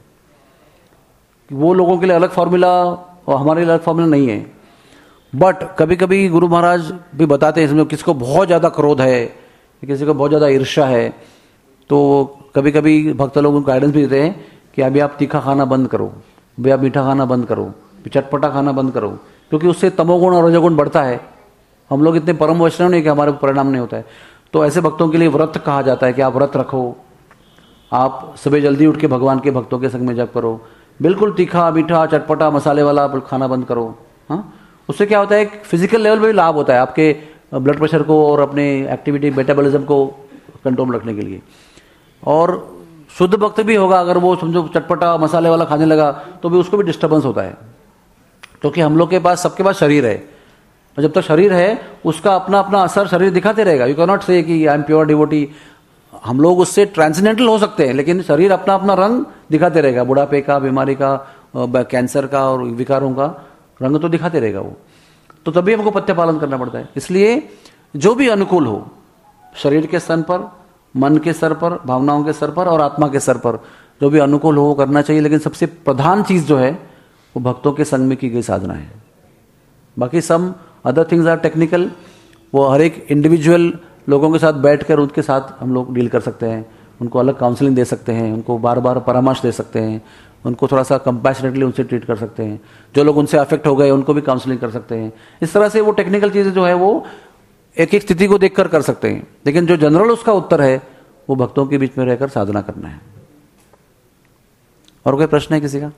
वो लोगों के लिए अलग फॉर्मूला और हमारे लिए अलग फॉर्मूला नहीं है। बट कभी कभी गुरु महाराज भी बताते हैं, इसमें किसको बहुत ज़्यादा क्रोध है, किसी को बहुत ज़्यादा ईर्ष्या है, तो कभी कभी भक्त लोग उनको गाइडेंस भी देते हैं कि अभी आप तीखा खाना बंद करो, अभी आप मीठा खाना बंद करो, चटपटा खाना बंद करो, क्योंकि उससे तमोगुण और रजोगुण बढ़ता है। हम लोग इतने परम वैष्णव नहीं कि हमारे परिणाम नहीं होता है। तो ऐसे भक्तों के लिए व्रत कहा जाता है कि आप व्रत रखो, आप सुबह जल्दी उठ के भगवान के भक्तों के संग में जप करो, बिल्कुल तीखा मीठा चटपटा मसाले वाला खाना बंद करो। हाँ, उससे क्या होता है, फिजिकल लेवल पे भी लाभ होता है आपके ब्लड प्रेशर को और अपने एक्टिविटी मेटाबॉलिज्म को कंट्रोल में रखने के लिए। और शुद्ध भक्त भी होगा, अगर वो समझो चटपटा मसाले वाला खाने लगा तो भी उसको भी डिस्टर्बेंस होता है, क्योंकि हम लोग के पास सबके पास शरीर है, और जब तक शरीर है उसका अपना अपना असर शरीर दिखाते रहेगा। यू कैन नॉट से कि आई एम प्योर डिवोटी। हम लोग उससे ट्रांसेंडेंटल हो सकते हैं, लेकिन शरीर अपना अपना रंग दिखाते रहेगा, बुढ़ापे का, बीमारी का, कैंसर का और विकारों का रंग तो दिखाते रहेगा वो। तो तभी हमको पथ्य पालन करना पड़ता है। इसलिए जो भी अनुकूल हो, शरीर के स्तर पर, मन के स्तर पर, भावनाओं के स्तर पर और आत्मा के स्तर पर जो भी अनुकूल हो वो करना चाहिए। लेकिन सबसे प्रधान चीज जो है वो भक्तों के संग में की गई साधना है। बाकी some other things are technical, वो हर एक इंडिविजुअल लोगों के साथ बैठकर उनके साथ हम लोग डील कर सकते हैं, उनको अलग काउंसलिंग दे सकते हैं, उनको बार बार परामर्श दे सकते हैं, उनको थोड़ा सा कंपैशनेटली उनसे ट्रीट कर सकते हैं, जो लोग उनसे अफेक्ट हो गए उनको भी काउंसलिंग कर सकते हैं। इस तरह से वो टेक्निकल चीजें जो है वो एक एक स्थिति को देखकर कर सकते हैं, लेकिन जो जनरल उसका उत्तर है वो भक्तों के बीच में रहकर साधना करना है। और कोई प्रश्न है किसी का?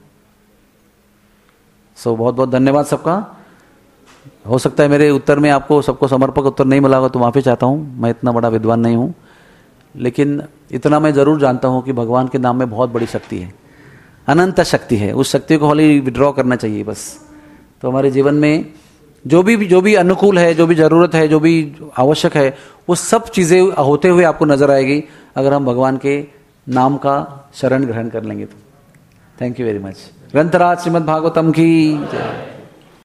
सो बहुत बहुत धन्यवाद सबका। हो सकता है मेरे उत्तर में आपको सबको समर्पक उत्तर नहीं मिला होगा, तो माफी चाहता हूं, मैं इतना बड़ा विद्वान नहीं हूं, लेकिन इतना मैं जरूर जानता हूं कि भगवान के नाम में बहुत बड़ी शक्ति है, अनंत शक्ति है। उस शक्ति को खाली विड्रॉ करना चाहिए बस। तो हमारे जीवन में जो भी जो भी अनुकूल है, जो भी जरूरत है, जो भी आवश्यक है, वो सब चीजें होते हुए आपको नजर आएगी अगर हम भगवान के नाम का शरण ग्रहण कर लेंगे तो। Thank you very much. ग्रंथराज श्रीमद् भागवतम की जय।